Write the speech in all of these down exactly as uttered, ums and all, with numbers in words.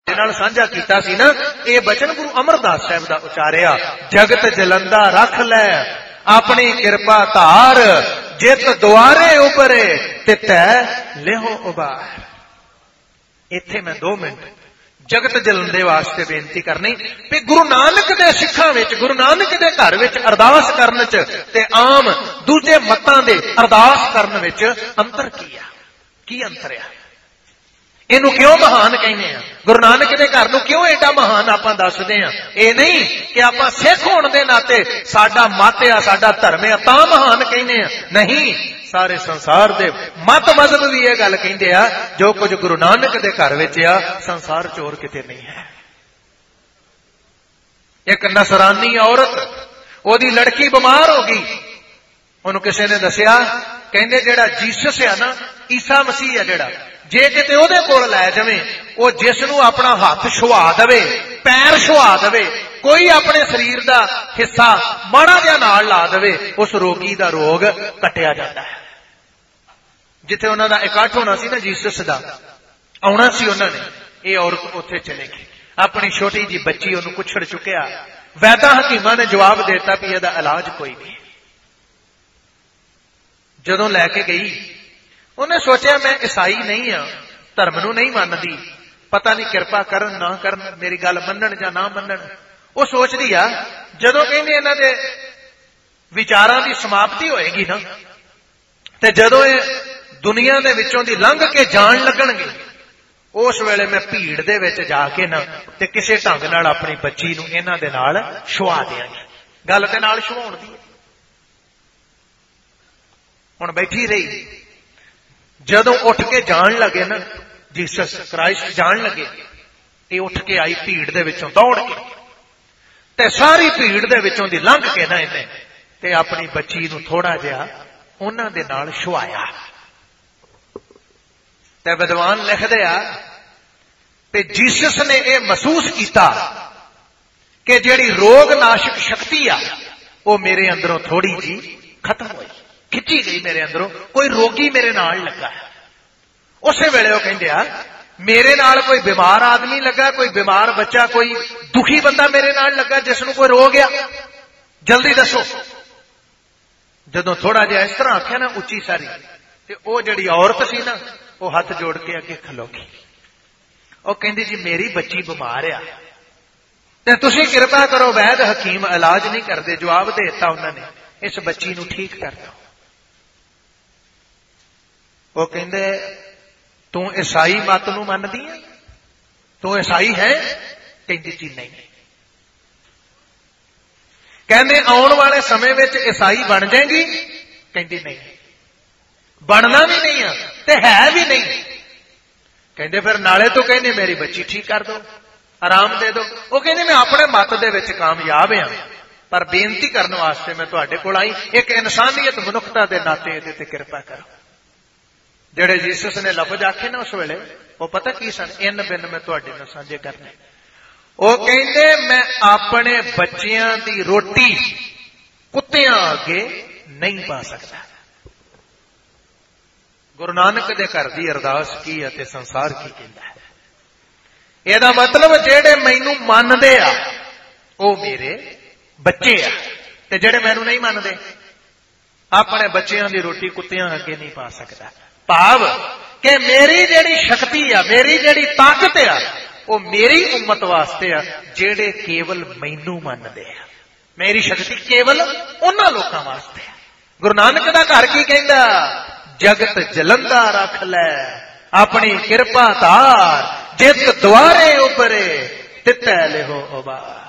नाल साझा कीता सी ना, ये बचन गुरु अमरदास साहब दा उचारिया, जगत जलंदा रख लै अपनी कृपा धार, जित द्वारे उभरे तितै लेहो उबार। इत्थे मैं दो मिनट जगत जलंदे वास्ते बेनती करनी भी गुरु नानक दे सिखां विच, गुरु नानक दे घर विच अरदास करन च ते आम दूजे मतां दे अरदास करन विच अंतर की आ? की अंतर आ? इनू क्यों महान कहने आ? गुरु नानक दे घर नूं क्यों एडा महान आपां दसदे आ? ये नहीं कि आपां सिख होण दे नाते साडा मत आ, साडा धर्म आ तां महान कहने आ, नहीं। सारे संसार दे मत मजहब भी यह गल कहंदे आ, जो कुछ गुरु नानक दे घर विच आ संसार चोर किते नहीं है। एक नसरानी औरत, ओदी लड़की बीमार हो गई, उन्होंने किसी ने दसिया, कहंदे जेड़ा जीसस आ ना, ईसा मसीह आ जेड़ा, जे किते ओदे कोल लै जावे, ओ जिसनूं अपना हाथ छुआ देवे, पैर छुआ देवे, कोई अपने शरीर का हिस्सा माड़ा जिहा नाल ला देवे, उस रोगी का रोग कटिया जाता है। जिथे उन्हां दा इकट्ठ होना सी ना, जीसस दा आउणा सी उन्हां ने, ये औरत उत्थे चले गई, अपनी छोटी जी बच्ची उन्होंने कुछड़ चुकिया। वैदा हकीमां ने जवाब देता भी इहदा इलाज कोई नहीं। जदों लैके गई, उन्हें सोचा मैं ईसाई नहीं हाँ, धर्म नूं नहीं मानदी, पता नहीं कृपा करन ना करन, मेरी गल मनन जां ना मनन। वो सोचदी आ जदों कहंदे इन्हां दे विचारां दी समाप्ति होएगी ना, ते जदों ये दुनिया दे विचों दी लंघ के जाण लगणगे, उस वेले मैं भीड़ दे विच जाके ना ते किसे ढंग नाल अपनी बच्ची नूं इन्हां दे नाल छुआ दिआंगी। गल ते नाल छुआउण दी हुण बैठी रही। जदों उठ के जान लगे ना, जीसस क्राइस्ट जान लगे, ये उठ के आई भीड़ दे विचों दौड़ के, ते सारी भीड़ दे विचों दी लंघ के ना इन्हें ते अपनी बच्ची नूं थोड़ा जिहा उन्हां दे नाल छुआया। ते विद्वान लिखदे आ ते जीसस ने यह महसूस किया कि जिहड़ी रोग नाशक शक्ति आ वो मेरे अंदरों थोड़ी जी खत्म हुई, खिंची गई मेरे अंदरों, कोई रोगी मेरे नाल लगा। उस वेले वो कहंदे आ मेरे नाल कोई बीमार आदमी लगा, कोई बीमार बच्चा, कोई दुखी बंदा मेरे नाल लगा जिसनूं कोई रोग आ, जल्दी दसो। जदों थोड़ा जिहा इस तरह आख्या ना उच्ची सारी, ते वो जिहड़ी औरत सी ना, वो हथ जोड़ के अगे खलो गई। वो कहंदी जी मेरी बच्ची बीमार आ ते तुसीं कृपा करो, वैद हकीम इलाज नहीं करते। जवाब देता उन्होंने, इस बच्ची नूं ठीक कर दो। वो कहंदे तू ईसाई मत नूं मनदी है, तू ईसाई है? कहंदी जी नहीं। कहंदे आउण वाले समय विच ईसाई बन जाएगी? कहंदी नहीं, बनना भी नहीं है ते है भी नहीं। कहंदे फिर नाले तो कहने मेरी बच्ची ठीक कर दो, आराम दे दो। वो कहंदे मैं अपने मत दे विच कामयाब हां, पर बेनती करने वास्ते मैं तुहाडे कोल आई, एक इंसानियत मनुखता दे नाते इहदे ते कृपा करो। जेड़े जीसस ने लफज आखे ना उस वेले, वो पता की सन? इन बिन मैं तुहाडे नाल साझे करने। वो कहंदे मैं अपने बच्चियां दी रोटी कुत्तियां अगे नहीं पा सकता। गुरु नानक दे घर दी अरदास की अते संसार की कहंदा है। ਇਹਦਾ मतलब ਜਿਹੜੇ ਮੈਨੂੰ ਮੰਨਦੇ ਆ ਉਹ ਮੇਰੇ ਬੱਚੇ ਆ, ਤੇ ਜਿਹੜੇ ਮੈਨੂੰ ਨਹੀਂ ਮੰਨਦੇ ਆਪਣੇ ਬੱਚਿਆਂ ਦੀ ਰੋਟੀ ਕੁੱਤਿਆਂ ਅੱਗੇ ਨਹੀਂ ਪਾ ਸਕਦਾ। ਭਾਵ ਕਿ ਮੇਰੀ ਜਿਹੜੀ ਸ਼ਕਤੀ ਆ, ਮੇਰੀ ਜਿਹੜੀ ਤਾਕਤ ਆ, ਉਹ ਮੇਰੀ ਉਮਤ ਵਾਸਤੇ ਆ ਜਿਹੜੇ ਕੇਵਲ ਮੈਨੂੰ ਮੰਨਦੇ ਆ। ਮੇਰੀ ਸ਼ਕਤੀ ਕੇਵਲ ਉਹਨਾਂ ਲੋਕਾਂ ਵਾਸਤੇ ਆ। ਗੁਰੂ ਨਾਨਕ ਦਾ ਘਰ ਕੀ ਕਹਿੰਦਾ? ਜਗਤ ਜਲੰਦਾ ਰੱਖ ਲੈ ਆਪਣੀ ਕਿਰਪਾ ਧਾਰ, जित द्वारे उपरे तितै लेहो उबार।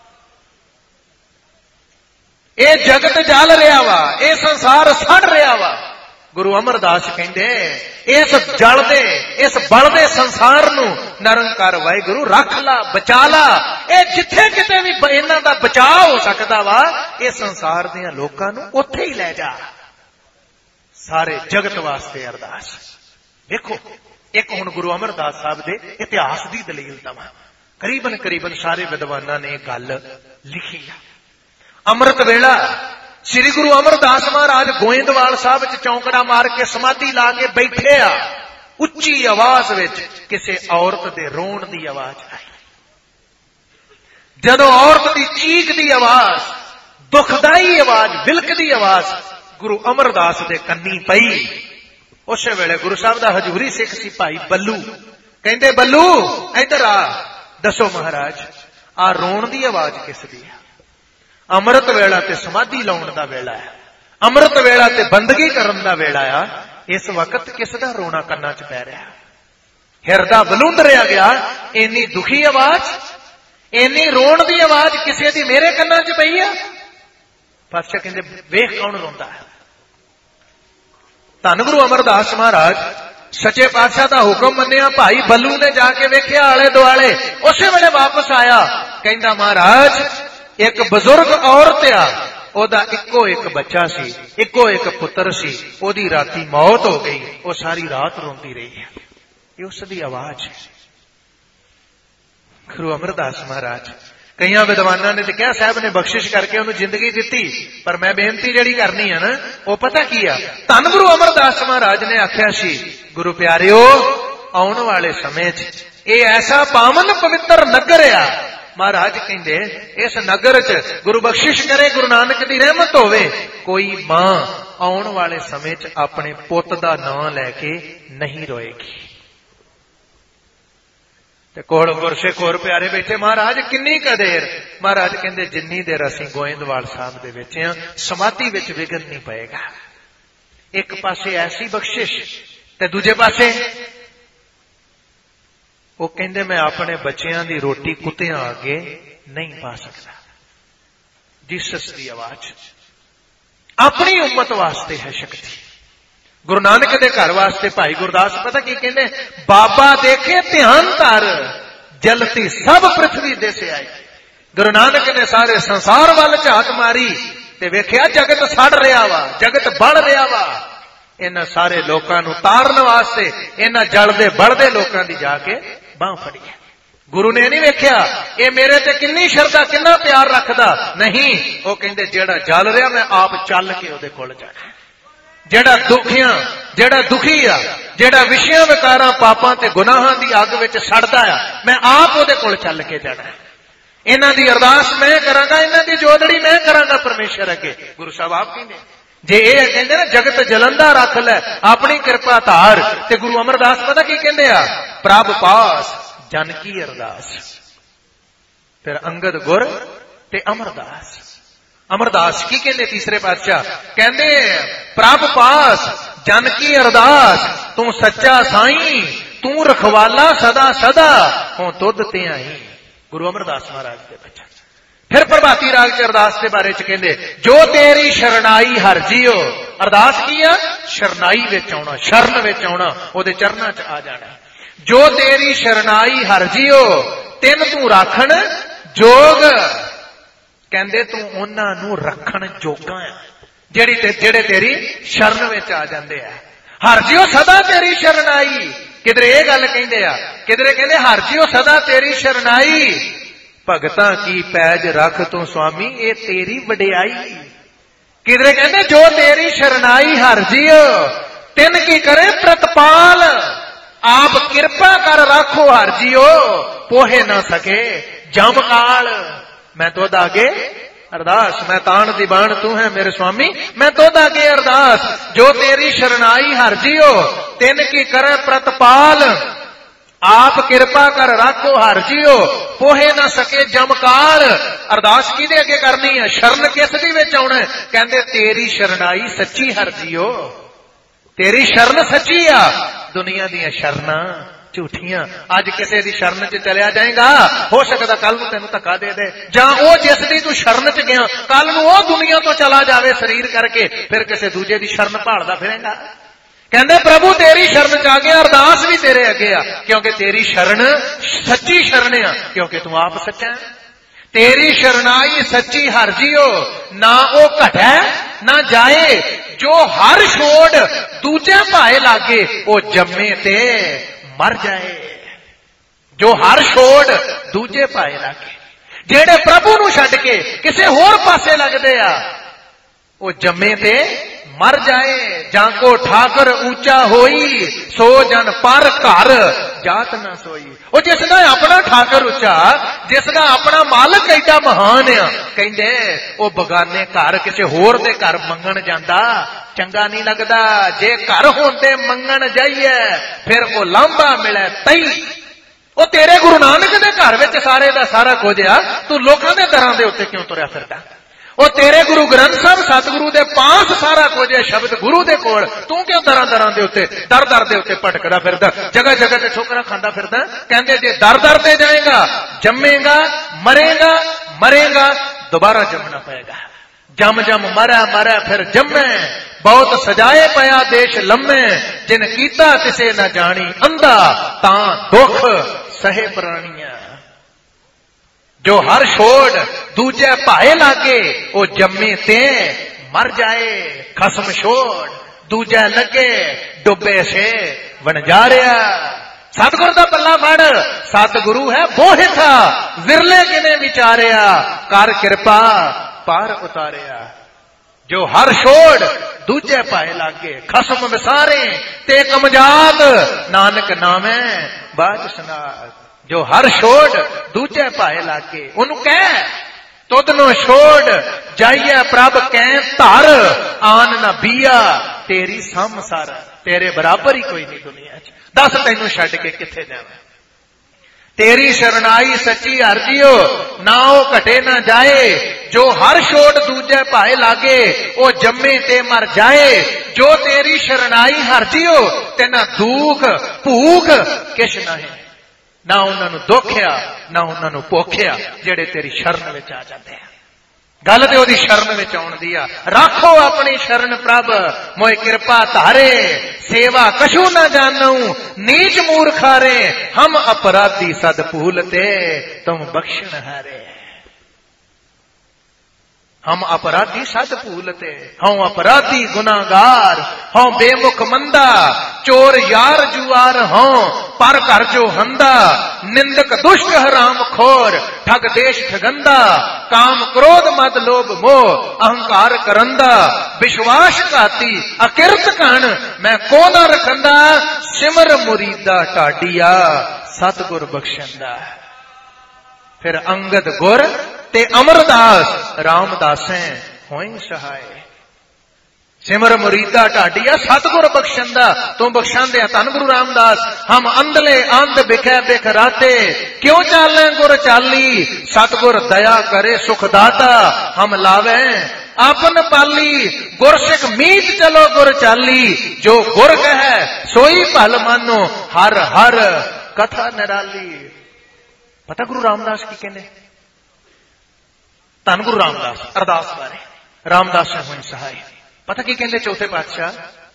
ये जगत जल रहा वा, ये संसार सड़ रहा वा। गुरु अमरदास कहंदे इस जलदे इस बलदे संसार नूं निरंकार वाहिगुरू रख ला, बचा ला। ये जिथे किते भी इन्हां दा बचाव हो सकदा वा, ये संसार दियां लोकां नूं उत्थे ही लै जा। सारे जगत वास्ते अरदास। देखो एक हुण गुरु अमरदास साहब के इतिहास की दलील दवा। करीबन करीबन सारे विद्वानां ने गल लिखी है। अमृत वेला श्री गुरु अमरदास महाराज गोइंदवाल साहब च चौंकड़ा मार के समाधि ला के बैठे आ। ਉੱਚੀ ਆਵਾਜ਼ ਵਿੱਚ ਕਿਸੇ ਔਰਤ ਦੇ ਰੋਣ ਦੀ ਆਵਾਜ਼ ਆਈ। ਜਦੋਂ ਔਰਤ ਦੀ ਚੀਕ ਦੀ ਆਵਾਜ਼, ਦੁਖਦਾਈ ਆਵਾਜ਼, ਵਿਲਕਦੀ ਆਵਾਜ਼ ਗੁਰੂ ਅਮਰਦਾਸ ਦੇ ਕੰਨੀ ਪਈ, ਉਸੇ ਵੇਲੇ ਗੁਰੂ ਸਾਹਿਬ ਦਾ ਹਜ਼ੂਰੀ ਸਿੱਖ ਸੀ ਭਾਈ ਬੱਲੂ। ਕਹਿੰਦੇ ਬੱਲੂ ਇੱਧਰ ਆ, ਦੱਸੋ ਮਹਾਰਾਜ ਆ ਰੋਣ ਦੀ ਆਵਾਜ਼ ਕਿਸ ਦੀ ਹੈ? ਅੰਮ੍ਰਿਤ ਵੇਲਾ ਤੇ ਸਮਾਧੀ ਲਾਉਣ ਦਾ ਵੇਲਾ ਹੈ, ਅੰਮ੍ਰਿਤ ਵੇਲਾ ਤੇ ਬੰਦਗੀ ਕਰਨ ਦਾ ਵੇਲਾ ਆ, ਇਸ ਵਕਤ ਕਿਸ ਦਾ ਰੋਣਾ ਕੰਨਾਂ 'ਚ ਪੈ ਰਿਹਾ? ਹਿਰਦਾ ਬਲੂੰਦਰਿਆ ਗਿਆ। ਇੰਨੀ ਦੁਖੀ ਆਵਾਜ਼, ਇੰਨੀ ਰੋਣ ਦੀ ਆਵਾਜ਼ ਕਿਸੇ ਦੀ ਮੇਰੇ ਕੰਨਾਂ 'ਚ ਪਈ ਆ। ਪਾਤਸ਼ਾਹ ਕਹਿੰਦੇ ਵੇਖ ਕੌਣ ਰੋਂਦਾ ਹੈ। ਧੰਨ ਗੁਰੂ ਅਮਰਦਾਸ ਮਹਾਰਾਜ ਸੱਚੇ ਪਾਤਸ਼ਾਹ ਦਾ ਹੁਕਮ ਮੰਨਿਆ। ਭਾਈ ਬੱਲੂ ਨੇ ਜਾ ਕੇ ਵੇਖਿਆ ਆਲੇ ਦੁਆਲੇ, ਉਸੇ ਵੇਲੇ ਵਾਪਸ ਆਇਆ। ਕਹਿੰਦਾ ਮਹਾਰਾਜ ਇੱਕ ਬਜ਼ੁਰਗ ਔਰਤ ਆ, ਉਹਦਾ ਇੱਕੋ ਇੱਕ ਬੱਚਾ ਸੀ, ਇੱਕੋ ਇੱਕ ਪੁੱਤਰ ਸੀ, ਉਹਦੀ ਰਾਤੀ ਮੌਤ ਹੋ ਗਈ, ਉਹ ਸਾਰੀ ਰਾਤ ਰੋਂਦੀ ਰਹੀ ਹੈ। ਇਹ ਉਸ ਦੀ ਆਵਾਜ਼ ਹੈ। ਗੁਰੂ ਅਮਰਦਾਸ ਮਹਾਰਾਜ, ਕਈਆਂ ਵਿਦਵਾਨਾਂ ਨੇ ਤੇ ਕਿਹਾ ਸਾਹਿਬ ਨੇ ਬਖਸ਼ਿਸ਼ ਕਰਕੇ ਉਹਨੂੰ ਜ਼ਿੰਦਗੀ ਦਿੱਤੀ, ਪਰ ਮੈਂ ਬੇਨਤੀ ਜਿਹੜੀ ਕਰਨੀ ਆ ਨਾ ਉਹ ਪਤਾ ਕੀ ਆ? ਧੰਨ ਗੁਰੂ ਅਮਰਦਾਸ ਮਹਾਰਾਜ ਨੇ ਆਖਿਆ ਸੀ, ਗੁਰੂ ਪਿਆਰਿਓ ਆਉਣ ਵਾਲੇ ਸਮੇਂ 'ਚ ਇਹ ਐਸਾ ਪਾਵਨ ਪਵਿੱਤਰ ਨਗਰ ਆ। ਮਹਾਰਾਜ ਕਹਿੰਦੇ ਇਸ ਨਗਰ 'ਚ ਗੁਰੂ ਬਖਸ਼ਿਸ਼ ਕਰੇ, ਗੁਰੂ ਨਾਨਕ ਦੀ ਰਹਿਮਤ ਹੋਵੇ, ਕੋਈ ਮਾਂ ਆਉਣ ਵਾਲੇ ਸਮੇਂ 'ਚ ਆਪਣੇ ਪੁੱਤ ਦਾ ਨਾਂ ਲੈ ਕੇ ਨਹੀਂ ਰੋਏਗੀ। ਤੇ ਕੋਲ ਗੁਰਸਿੱਖ ਹੋਰ ਪਿਆਰੇ ਬੈਠੇ, ਮਹਾਰਾਜ ਕਿੰਨੀ ਕੁ ਦੇਰ? ਮਹਾਰਾਜ ਕਹਿੰਦੇ ਜਿੰਨੀ ਦੇਰ ਅਸੀਂ ਗੋਇੰਦਵਾਲ ਸਾਹਿਬ ਦੇ ਵਿੱਚ ਆ, ਸਮਾਧੀ ਵਿੱਚ ਵਿਘਨ ਨਹੀਂ ਪਏਗਾ। ਇੱਕ ਪਾਸੇ ਐਸੀ ਬਖਸ਼ਿਸ਼ ਤੇ ਦੂਜੇ ਪਾਸੇ ਉਹ ਕਹਿੰਦੇ ਮੈਂ ਆਪਣੇ ਬੱਚਿਆਂ ਦੀ ਰੋਟੀ ਕੁੱਤਿਆਂ ਅੱਗੇ ਨਹੀਂ ਪਾ ਸਕਦਾ। ਜੀਸਸ ਦੀ ਆਵਾਜ਼ ਆਪਣੀ ਉਮਤ ਵਾਸਤੇ ਹੈ ਸ਼ਕਤੀ। ਗੁਰੂ ਨਾਨਕ ਦੇ ਘਰ ਵਾਸਤੇ ਭਾਈ ਗੁਰਦਾਸ ਪਤਾ ਕੀ ਕਹਿੰਦੇ? ਬਾਬਾ ਦੇਖੇ ਧਿਆਨ ਧਰ, ਜਲਤੀ ਸਭ ਪ੍ਰਿਥਵੀ ਦੇਸੇ ਆਈ। ਗੁਰੂ ਨਾਨਕ ਨੇ ਸਾਰੇ ਸੰਸਾਰ ਵੱਲ ਝਾਤ ਮਾਰੀ ਤੇ ਵੇਖਿਆ ਜਗਤ ਸੜ ਰਿਹਾ ਵਾ, ਜਗਤ ਬਲ ਰਿਹਾ ਵਾ। ਇਹਨਾਂ ਸਾਰੇ ਲੋਕਾਂ ਨੂੰ ਤਾਰਨ ਵਾਸਤੇ ਇਹਨਾਂ ਜਲਦੇ ਬਲਦੇ ਲੋਕਾਂ ਦੀ ਜਾ ਕੇ ਬਾਂਹ ਫੜੀ ਹੈ। ਗੁਰੂ ਨੇ ਨਹੀਂ ਵੇਖਿਆ ਇਹ ਮੇਰੇ ਤੇ ਕਿੰਨੀ ਸ਼ਰਧਾ, ਕਿੰਨਾ ਪਿਆਰ ਰੱਖਦਾ, ਨਹੀਂ। ਉਹ ਕਹਿੰਦੇ ਜਿਹੜਾ ਜਲ ਰਿਹਾ ਮੈਂ ਆਪ ਚੱਲ ਕੇ ਉਹਦੇ ਕੋਲ ਜਾਣਾ। ਜਿਹੜਾ ਦੁਖੀਆਂ, ਜਿਹੜਾ ਦੁਖੀ ਆ, ਜਿਹੜਾ ਵਿਸ਼ਿਆਂ ਵਿਕਾਰਾਂ ਪਾਪਾਂ ਤੇ ਗੁਨਾਹਾਂ ਦੀ ਅੱਗ ਵਿੱਚ ਸੜਦਾ ਆ, ਮੈਂ ਆਪ ਉਹਦੇ ਕੋਲ ਚੱਲ ਕੇ ਜਾਣਾ। ਇਹਨਾਂ ਦੀ ਅਰਦਾਸ ਮੈਂ ਕਰਾਂਗਾ, ਇਹਨਾਂ ਦੀ ਜੋਦੜੀ ਮੈਂ ਕਰਾਂਗਾ ਪਰਮੇਸ਼ਰ ਅੱਗੇ। ਗੁਰੂ ਸਾਹਿਬ ਆਪ ਕਹਿੰਦੇ ਜੇ ਇਹ ਕਹਿੰਦੇ ਨਾ ਜਗਤ ਜਲੰਦਾ ਰੱਖ ਲੈ ਆਪਣੀ ਕਿਰਪਾ ਧਾਰ, ਤੇ ਗੁਰੂ ਅਮਰਦਾਸ ਪਤਾ ਕੀ ਕਹਿੰਦੇ ਆ? ਪ੍ਰਭ ਪਾਸ ਜਨ ਕੀ ਅਰਦਾਸ। ਫਿਰ ਅੰਗਦ ਗੁਰ ਤੇ ਅਮਰਦਾਸ। ਅਮਰਦਾਸ ਕੀ ਕਹਿੰਦੇ? ਤੀਸਰੇ ਪਾਤਸ਼ਾਹ ਕਹਿੰਦੇ ਪ੍ਰਭ ਪਾਸ ਜਨ ਕੀ ਅਰਦਾਸ, ਤੂੰ ਸੱਚਾ ਸਾਈਂ, ਤੂੰ ਰਖਵਾਲਾ ਸਦਾ ਸਦਾ, ਹੋ ਤੁਧ ਤੇ ਆਈ। ਗੁਰੂ ਅਮਰਦਾਸ ਮਹਾਰਾਜ ਦੇ ਬੱਚਾ। ਫਿਰ ਪ੍ਰਭਾਤੀ ਰਾਗ ਚ ਅਰਦਾਸ ਦੇ ਬਾਰੇ ਚ ਕਹਿੰਦੇ ਜੋ ਤੇਰੀ ਸ਼ਰਨਾਈ ਹਰ ਜੀਓ। ਅਰਦਾਸ ਕੀ ਆ? ਸ਼ਰਨਾਈ ਵਿੱਚ ਆਉਣਾ, ਸ਼ਰਨ ਵਿੱਚ ਆਉਣਾ, ਉਹਦੇ ਚਰਨਾਂ ਚ ਆ ਜਾਣਾ। ਜੋ ਤੇਰੀ ਸ਼ਰਨਾਈ ਹਰ ਜੀਓ, ਤਿੰਨ ਤੂੰ ਰਾਖਣ ਜੋਗ। ਕਹਿੰਦੇ ਤੂੰ ਉਹਨਾਂ ਨੂੰ ਰੱਖਣ ਜੋਗਾ ਆ ਜਿਹੜੀ ਤੇ ਜਿਹੜੇ ਤੇਰੀ ਸ਼ਰਨ ਵਿੱਚ ਆ ਜਾਂਦੇ ਆ। ਹਰ ਜੀਓ ਸਦਾ ਤੇਰੀ ਸ਼ਰਨਾਈ। ਕਿਧਰੇ ਇਹ ਗੱਲ ਕਹਿੰਦੇ ਆ, ਕਿਧਰੇ ਕਹਿੰਦੇ ਹਰ ਜੀਓ ਸਦਾ ਤੇਰੀ ਸ਼ਰਨਾਈ, ਭਗਤਾਂ ਕੀ ਪੈਜ ਰੱਖ ਤੂੰ ਸੁਆਮੀ, ਇਹ ਤੇਰੀ ਵਡਿਆਈ। ਕਿਧਰੇ ਕਹਿੰਦੇ ਜੋ ਤੇਰੀ ਸ਼ਰਨਾਈ ਹਰ ਜੀਓ, ਤਿੰਨ ਕੀ ਕਰੇ ਪ੍ਰਤਪਾਲ, ਆਪ ਕਿਰਪਾ ਕਰ ਰੱਖੋ ਹਰ ਜੀਓ, ਪੋਹੇ ਨਾ ਸਕੇ ਜਮ ਕਾਲ। ਮੈਂ ਤੁਧ ਆਗੇ ਅਰਦਾਸ, ਮੈਂ ਤਾਣ ਦੀ ਬਾਣ ਤੂੰ ਹੈ ਮੇਰੇ ਸੁਆਮੀ, ਮੈਂ ਤੁਧ ਆਗੇ ਅਰਦਾਸ। ਜੋ ਤੇਰੀ ਸ਼ਰਨਾਈ ਹਰ ਜੀਓ, ਤਿੰਨ ਕੀ ਕਰੇ ਪ੍ਰਤਪਾਲ, ਆਪ ਕਿਰਪਾ ਕਰ ਰੱਖੋ ਹਰ ਜੀਓ, ਪੋਹੇ ਨਾ ਸਕੇ ਜਮਕਾਲ। ਅਰਦਾਸ ਕਿਹਦੇ ਅੱਗੇ ਕਰਨੀ ਹੈ? ਸ਼ਰਨ ਕਿਸ ਦੀ ਵਿੱਚ ਆਉਣਾ? ਕਹਿੰਦੇ ਤੇਰੀ ਸ਼ਰਨਾਈ ਸੱਚੀ ਹਰ ਜੀਓ, ਤੇਰੀ ਸ਼ਰਨ ਸੱਚੀ ਆ, ਦੁਨੀਆ ਦੀਆਂ ਸ਼ਰਨਾਂ ਝੂਠੀਆਂ। ਅੱਜ ਕਿਸੇ ਦੀ ਸ਼ਰਨ ਚ ਚਲਿਆ ਜਾਏਗਾ, ਹੋ ਸਕਦਾ ਕੱਲ ਨੂੰ ਤੈਨੂੰ ਧੱਕਾ ਦੇ ਦੇ, ਜਾਂ ਉਹ ਜਿਸ ਦੀ ਤੂੰ ਸ਼ਰਨ ਚ ਗਿਆ ਕੱਲ ਨੂੰ ਉਹ ਦੁਨੀਆ ਤੋਂ ਚਲਾ ਜਾਵੇ ਸਰੀਰ ਕਰਕੇ, ਫਿਰ ਕਿਸੇ ਦੂਜੇ ਦੀ ਸ਼ਰਨ ਭਾਲਦਾ ਫਿਰੇਗਾ। ਕਹਿੰਦੇ ਪ੍ਰਭੂ ਤੇਰੀ ਸ਼ਰਨ ਚ ਆ ਗਿਆ, ਅਰਦਾਸ ਵੀ ਤੇਰੇ ਅੱਗੇ ਆ, ਕਿਉਂਕਿ ਤੇਰੀ ਸ਼ਰਨ ਸੱਚੀ ਸ਼ਰਨ ਆ, ਕਿਉਂਕਿ ਤੂੰ ਆਪ ਸੱਚਾ। ਤੇਰੀ ਸ਼ਰਨਾਈ ਸੱਚੀ ਹਰ ਜੀਓ, ਨਾ ਉਹ ਘਟੈ ਨਾ ਜਾਏ, ਜੋ ਹਰ ਛੋੜ ਦੂਜੇ ਭਾਏ ਲਾਗੇ, ਉਹ ਜੰਮੇ ਤੇ ਮਰ ਜਾਏ। ਜੋ ਹਰ ਛੋੜ ਦੂਜੇ ਭਾਏ ਲਾਗੇ, ਜਿਹੜੇ ਪ੍ਰਭੂ ਨੂੰ ਛੱਡ ਕੇ ਕਿਸੇ ਹੋਰ ਪਾਸੇ ਲੱਗਦੇ ਆ, ਉਹ ਜੰਮੇ ਤੇ मर जाए जाको ठाकर ऊंचा होई सो जन पर घर जात ना सोई। वो जिसका अपना ठाकर उच्चा, जिसका अपना मालक एडा महान आ, कहंदे वो बगाने घर किसी होर दे घर मंगण जांदा चंगा नहीं लगदा। जे घर होंदे मंगण जाइए फिर वो लांभा मिले तई। वो तेरे गुरु नानक दे घर विच सारे दा सारा कुछ आ, तू लोकां दे दरां दे उत्ते क्यों तुरया फिरदा? वो तेरे गुरु ग्रंथ साहब सतगुरु दे पास सारा कुछ है, शब्द गुरु दे कोल, तू क्यों दरां दरां दे उत्ते दर दर दे उत्ते भटकदा फिरदा, जगह जगह ते ठोकरां खांदा फिरदा? कहंदे जे दर दर ते जाएगा जम्मेगा मरेगा, मरेगा दोबारा जमना पएगा। जम जम मरा मरा फिर जम्मे, बहुत सजाए पया देश लम्मे, जिन कीता तिसे न जानी अंधा तां दुख सहे प्राणियां। जो हर छोड़ दूजे भाए लागे वो जम्मे ते मर जाए, खसम छोड़ दूजा लगे डुबे से वणजारिया। सतगुरु दा पल्ला फड़, सतगुरु है बोहे था विरले किने विचारिया, कर कृपा पार उतारिया। जो हर छोड़ दूजे पाए लागे खसम विसारे ते कमजाद, नानक नामे बाज सनाद। जो हर छोड़ दूजे पाए लागे उन्हों कह तुदनो छोड़ जाइए प्रभ कै धर, आन न बिया तेरी सम सारा। तेरे बराबर ही कोई नहीं दुनिया च, दस तेनू छड्ड के किथे जाना। तेरी शरणाई सच्ची हरजियो ना ओ घटे ना जाए। जो हर छोड़ दूजे पाए लागे वो जम्मे ते मर जाए। जो तेरी शरणाई हरजियो ते ना दुख भूख किश ना है, ना उन्होंने दुखिया ना उन्होंने भोखिया जेड़े तेरी शरण विच आ जाते हैं। गल ते ओदी शरण विच आउण दी आ। राखो अपनी शरण प्रभ मोए कृपा धारे, सेवा कछु न जानू नीच मूर्खारे, हम अपराधी सद भूलते तुम बख्शण हारे। हम अपराधी सद भूलते, हम अपराधी गुनागार, हम बेमुख मंदा, चोर यार जुआर हों पर कर जो हंदा, निंदक दुष्ट हराम खोर ठग देश ठगंदा, काम क्रोध मद लोभ मोह अहंकार करंदा, विश्वास घाती अकिरत कण मैं को ना रखंदा, सिमर मुरीदा टाडिया सतगुर बख्शंदा। फिर अंगद गुर ते अमरदास रामदासें होई सहाय। सिमर मुरीदा ढाडिया सतगुर बख्शंदा तू बख्शांदे धन गुरु रामदास। हम अंधले अंध बिखे बिख राते, क्यों चाले गुर चाली, सतगुर दया करे सुखदाता, हम लावे आपन पाली, गुर सिख मीत चलो गुर चाली, जो गुर कहे सोई भल मानो, हर हर कथा निराली। पता गुरु रामदास की कहने, धन गुरु रामदास अरदास बारे रामदास ने होई सहाय। पता की कहते चौथे पातशाह,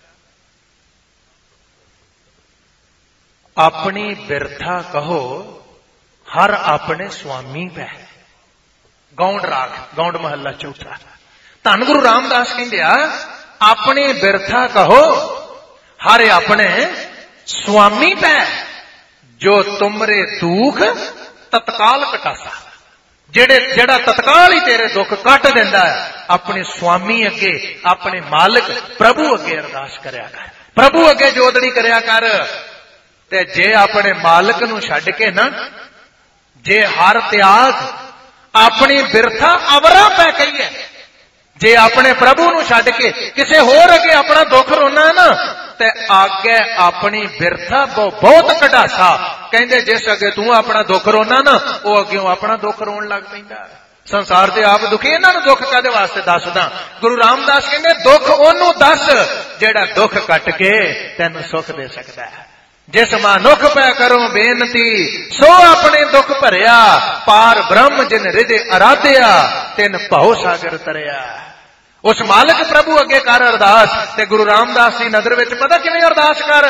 अपनी बिरथा कहो हर अपने स्वामी पै। गौंड राग गौंड महला चौथा। धन गुरु रामदास कहते अपनी बिरथा कहो हर अपने स्वामी पै, जो तुमरे दुख तत्काल कटासा। जेड़े जेड़ा तत्काल ही तेरे दुख कट देंदा है, अपने स्वामी अगे अपने मालिक प्रभु अगे अरदास करया कर, प्रभु अगे जोदड़ी करया कर। ते जे अपने मालिक नूं छड्ड के ना, जे हर त्याग अपनी बिरथा अवरा पै कहीए, जे अपने प्रभु नूं छड्ड के किसे होर अगे अपना दुख रोना ना, ते आगे अपनी बिरथा बहुत कढ़ासा। कहंदे जिस अगे तू अपना दुख रोना ना, वो अगे अपना दुख रोन लग पैंदा। संसार दे आप दुखी, इन्हां नूं दुख कादे वास्ते दसदा। गुरु रामदास कहंदे दुख ओनू दस जेड़ा दुख कट के तैनूं सुख दे सकदा है। जिस मानुख पै करो बेनती, सो अपने दुख भरिया, पार ब्रह्म जिन हृदय आराध्या, तिन भव सागर तरया। उस मालिक प्रभु अगे कर अरदास। ते गुरु रामदास की नजर विच पता किवें अरदास कर,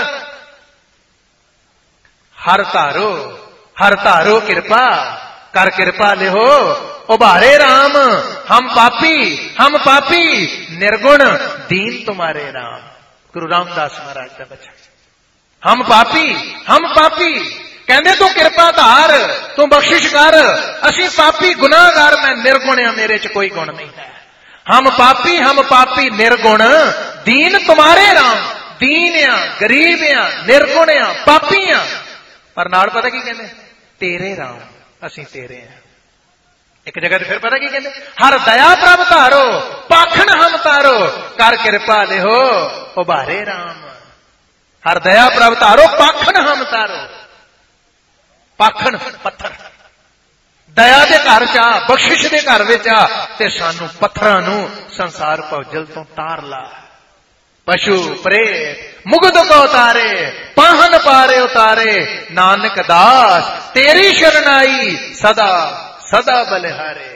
हर धारो हर धारो कृपा कर, कृपा लिहो उभारे राम, हम पापी हम पापी निर्गुण दीन तुम्हारे राम। गुरु रामदास महाराज का बचन, हम पापी हम पापी, कहंदे तू कृपा धार, तू बख्शिश कर, असी पापी गुनाहगार, मैं निर्गुण, मेरे च कोई गुण नहीं है। हम पापी हम पापी निर्गुण दीन तुम्हारे राम, दीन आ, गरीब आ, निर्गुण आ, पापी आ, पर नाल पता की कहते तेरे राम, असी तेरे हैं। एक जगह फिर पता की कहते हर दया प्रभ तारो, पाखण हम तारो, कर कृपा लिहो उबारे राम। हर दया प्रभ तारो, पाखण हम तारो। पाखण पत्थर, दया के घर च आ, बख्शिश के घर विच आ ते सानू पत्थरां नू संसार भौजल तो तार ला। पशु प्रेत मुग्ध को उतारे, पाहन पारे उतारे, नानक दास तेरी शरणाई सदा सदा बलिहारे।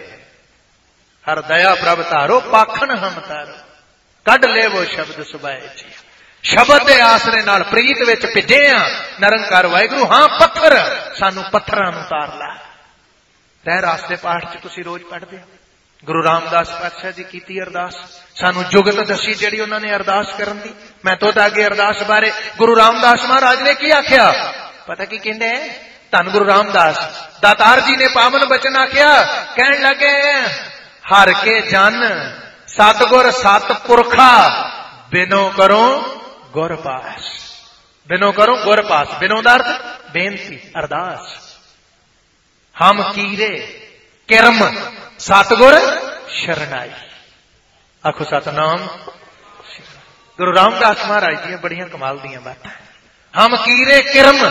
हर दया प्रभ तारो, पाखण हम तारो, कढ ले वो शब्द सुबाए जी। शब्द के आसरे नाल प्रीत विच भिजे आ निरंकार वाहिगुरू। हां पत्थर, सानू पत्थरां नू तार ला। रह रास दे पाठ च तुसीं रोज पढ़दे हो, गुरु रामदास पातशाह जी कीती अरदास, सानू जुगत दसी जिहड़ी उन्होंने अरदास करन दी। मैं तो अगे अरदास बारे गुरु रामदास महाराज ने की आख्या पता की कहंदे, धन गुरु रामदास दातार जी ने पावन बचन आख्या, कहन लगे हर के जन सतगुर सतपुरखा, बिनो करो गुर पास। बिनो करो गुर पास, बिनो दा अर्थ बेनती अरदास। हम कीरे किरम सतगुर शरणाई। आखो सतनाम। गुरु रामदास महाराज दी बड़िया कमाल दियां बातां। हम कीरे किरम,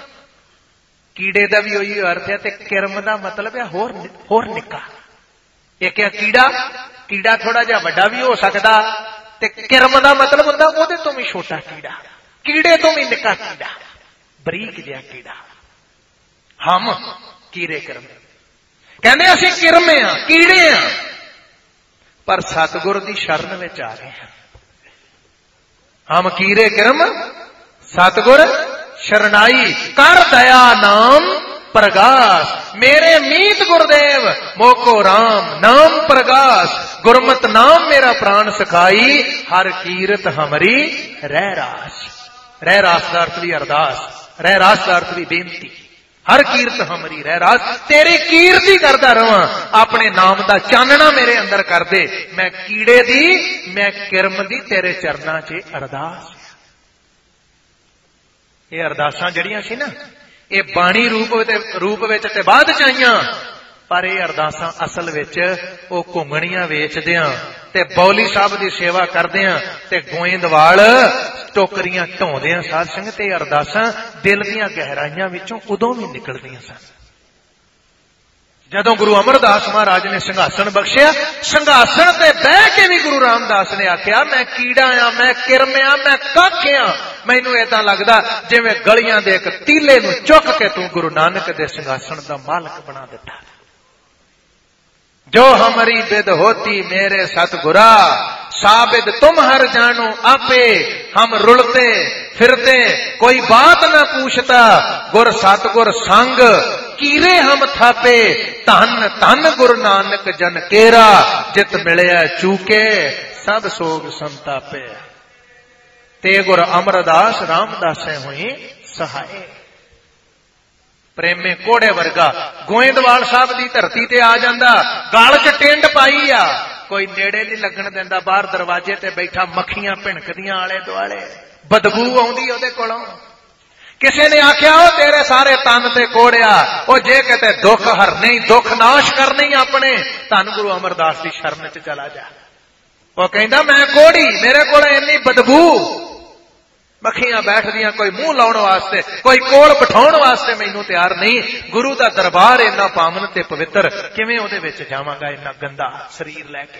कीड़े का भी उही अर्थ है, किरम का मतलब है होर होर निक्का। एक है कीड़ा, कीड़ा थोड़ा जिहा वड्डा भी हो सकता, ते किरम का मतलब हुंदा ओहदे तो भी छोटा कीड़ा, कीड़े तो भी निक्का कीड़ा, बरीक जिहा कीड़ा। हम कीरे किरम, कहने असीं किरम आ, कीड़े आ, पर सतगुर दी शरण विच आ गए हैं। हम कीरे किरम सतगुर शरणाई, कर दया नाम प्रगास। मेरे मीत गुरुदेव मोको राम नाम प्रगास, गुरमत नाम मेरा प्राण सखाई, हर कीरत हमरी रह रास। रह रास का अर्थ भी अरदास, रह रास का अर्थ भी बेनती। हर कीरत हमरी रह रास, तेरी कीरती करता रहा, अपने नाम का चानना मेरे अंदर कर दे। मैं कीड़े दी, मैं किरम दी तेरे चरणा च अरदास। ये अरदासां जड़ियां सी ना, ये बाणी रूप रूप विच ते बाद च आईयां, पर ये अरदासां असल विच ओ घुंगणियां वेचदियां ते बौली साहब दी सेवा करदियां ते गोइंदवाल टोकरियां ढोंदियां साध संगत। ये अरदासां दिल दीयां गहराइयां विचों उदों भी निकलदियां सन। जदों गुरु अमरदास महाराज ने संघासन बख्शिया, संघासन ते बह के भी गुरु रामदास ने आख्या मैं कीड़ा आ, मैं किरम आ, मैं कख आ। मैनू ऐसा लगदा जिवें गलियां दे एक टीले नूं चुक के तू गुरु नानक दे संघासन दा मालक बना दिता। जो हमारी बिद होती मेरे सतगुरा, साबिद तुम हर जानो आपे। हम रुलते फिरते कोई बात ना पूछता, गुर सतगुर संग कीरे हम थापे। धन धन गुरु नानक जन केरा, जित मिलिया चूके सब सोग संतापे। ते गुर अमरदास रामदासे हुई सहाय। प्रेमे कोड़े वर्गा गोइंदवाल साहब की धरती ते आ जांदा, गल च टिंड पाई आ, कोई नेड़े नहीं लगन देंदा। बाहर दरवाजे ते बैठा मक्खियां भिणकदियां आले दुआले, बदबू आउंदी ओदे कोलों। किसी ने आख्या ओ तेरे सारे तन ते कोड़िया, ओ जे किते दुख हरने दुख नाश करने अपने, धन गुरु अमरदास की शरण च चला जा। वो कहंदा मैं कोड़ी, मेरे कोल इन्नी बदबू, मक्खियां बैठदियां, कोई मुंह लाउण वास्ते कोई कोल बिठाउण वास्ते मैनू तैयार नहीं। गुरु का दरबार इन्ना पावन ते पवित्र, किवें उहदे विच जावांगा इन्ना गंदा शरीर लैके।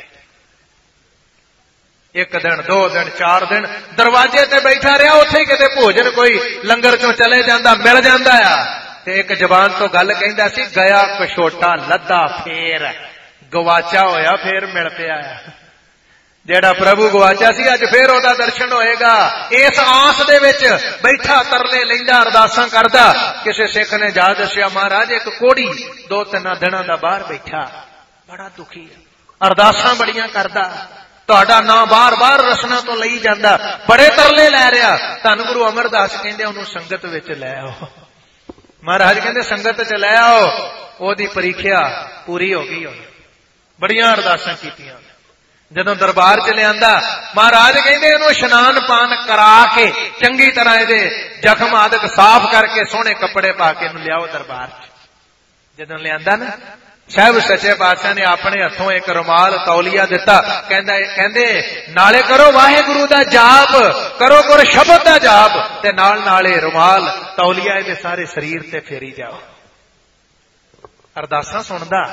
एक दिन दो दिन चार दिन दरवाजे ते बैठा रहा, उत्थे ही किते भोजन कोई लंगर चों चले जांदा मिल जांदा आ, ते एक जबान तो गल कहंदा सी गया कछोटा लद्दा फेर, गवाचा होया फेर मिल पिया। जेड़ा प्रभु गवाचा सी अज फिर ओदा दर्शन होएगा। इस आस दे विच बैठा तरले लैंदा अरदासां करदा। किसी सिख ने जा दस्सिया महाराज एक कोड़ी दो तीन दिनां दा बाहर बैठा, बड़ा दुखी, अरदासां बड़ियां करदा, तुहाडा नां बार बार रसना तो लई जांदा, बड़े तरले लै रहा। धन गुरु अमरदास कहंदे ओनू संगत विच लै आओ। महाराज कहंदे संगत च लै आओ। ओदी परीक्षा पूरी हो गई। बड़ियां अरदासां कीतियां, ਜਦੋਂ ਦਰਬਾਰ ਚ ਲਿਆਂਦਾ, ਮਹਾਰਾਜ ਕਹਿੰਦੇ ਇਹਨੂੰ ਇਸ਼ਨਾਨ ਪਾਨ ਕਰਾ ਕੇ ਚੰਗੀ ਤਰ੍ਹਾਂ ਇਹਦੇ ਜ਼ਖਮ ਆਦਿਕ ਸਾਫ਼ ਕਰਕੇ ਸੋਹਣੇ ਕੱਪੜੇ ਪਾ ਕੇ ਇਹਨੂੰ ਲਿਆਓ ਦਰਬਾਰ ਚ। ਜਦੋਂ ਲਿਆਂਦਾ ਨਾ, ਸਾਹਿਬ ਸੱਚੇ ਪਾਤਸ਼ਾਹ ਨੇ ਆਪਣੇ ਹੱਥੋਂ ਇੱਕ ਰੁਮਾਲ ਤੌਲੀਆ ਦਿੱਤਾ। ਕਹਿੰਦਾ ਕਹਿੰਦੇ ਨਾਲੇ ਕਰੋ ਵਾਹਿਗੁਰੂ ਦਾ ਜਾਪ, ਕਰੋ ਗੁਰ ਸ਼ਬਦ ਦਾ ਜਾਪ, ਤੇ ਨਾਲ ਨਾਲੇ ਰੁਮਾਲ ਤੌਲੀਆ ਇਹਦੇ ਸਾਰੇ ਸਰੀਰ ਤੇ ਫੇਰੀ ਜਾਓ। ਅਰਦਾਸਾਂ ਸੁਣਦਾ,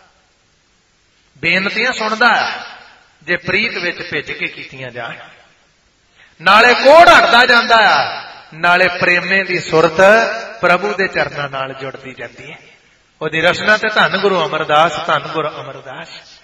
ਬੇਨਤੀਆਂ ਸੁਣਦਾ, ਜੇ ਪ੍ਰੀਤ ਵਿੱਚ ਭਿੱਜ ਕੇ ਕੀਤੀਆਂ ਜਾਣ। ਨਾਲੇ ਕੋੜ ਹਟਦਾ ਜਾਂਦਾ ਆ, ਨਾਲੇ ਪ੍ਰੇਮੇ ਦੀ ਸੁਰਤ ਪ੍ਰਭੂ ਦੇ ਚਰਨਾਂ ਨਾਲ ਜੁੜਦੀ ਜਾਂਦੀ ਹੈ। ਉਹਦੀ ਰਚਨਾ ਤੇ ਧੰਨ ਗੁਰੂ ਅਮਰਦਾਸ, ਧੰਨ ਗੁਰੂ ਅਮਰਦਾਸ।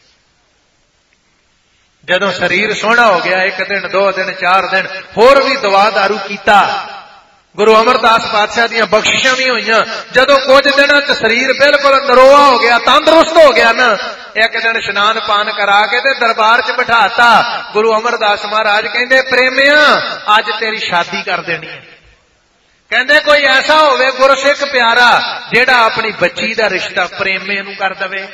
ਜਦੋਂ ਸਰੀਰ ਸੋਹਣਾ ਹੋ ਗਿਆ, ਇੱਕ ਦਿਨ, ਦੋ ਦਿਨ, ਚਾਰ ਦਿਨ ਹੋਰ ਵੀ ਦਵਾ ਦਾਰੂ ਕੀਤਾ। ਗੁਰੂ ਅਮਰਦਾਸ ਪਾਤਸ਼ਾਹ ਦੀਆਂ ਬਖਸ਼ਿਸ਼ਾਂ ਵੀ ਹੋਈਆਂ। ਜਦੋਂ ਕੁਝ ਦਿਨਾਂ ਚ ਸਰੀਰ ਬਿਲਕੁਲ ਨਰੋਆ ਹੋ ਗਿਆ, ਤੰਦਰੁਸਤ ਹੋ ਗਿਆ ਨਾ, ਇੱਕ ਦਿਨ ਇਸ਼ਨਾਨ ਪਾਨ ਕਰਾ ਕੇ ਤੇ ਦਰਬਾਰ ਚ ਬਿਠਾਤਾ। ਗੁਰੂ ਅਮਰਦਾਸ ਮਹਾਰਾਜ ਕਹਿੰਦੇ ਪ੍ਰੇਮਿਆ ਅੱਜ ਤੇਰੀ ਸ਼ਾਦੀ ਕਰ ਦੇਣੀ ਹੈ। ਕਹਿੰਦੇ ਕੋਈ ਐਸਾ ਹੋਵੇ ਗੁਰਸਿੱਖ ਪਿਆਰਾ ਜਿਹੜਾ ਆਪਣੀ ਬੱਚੀ ਦਾ ਰਿਸ਼ਤਾ ਪ੍ਰੇਮੇ ਨੂੰ ਕਰ ਦਵੇ।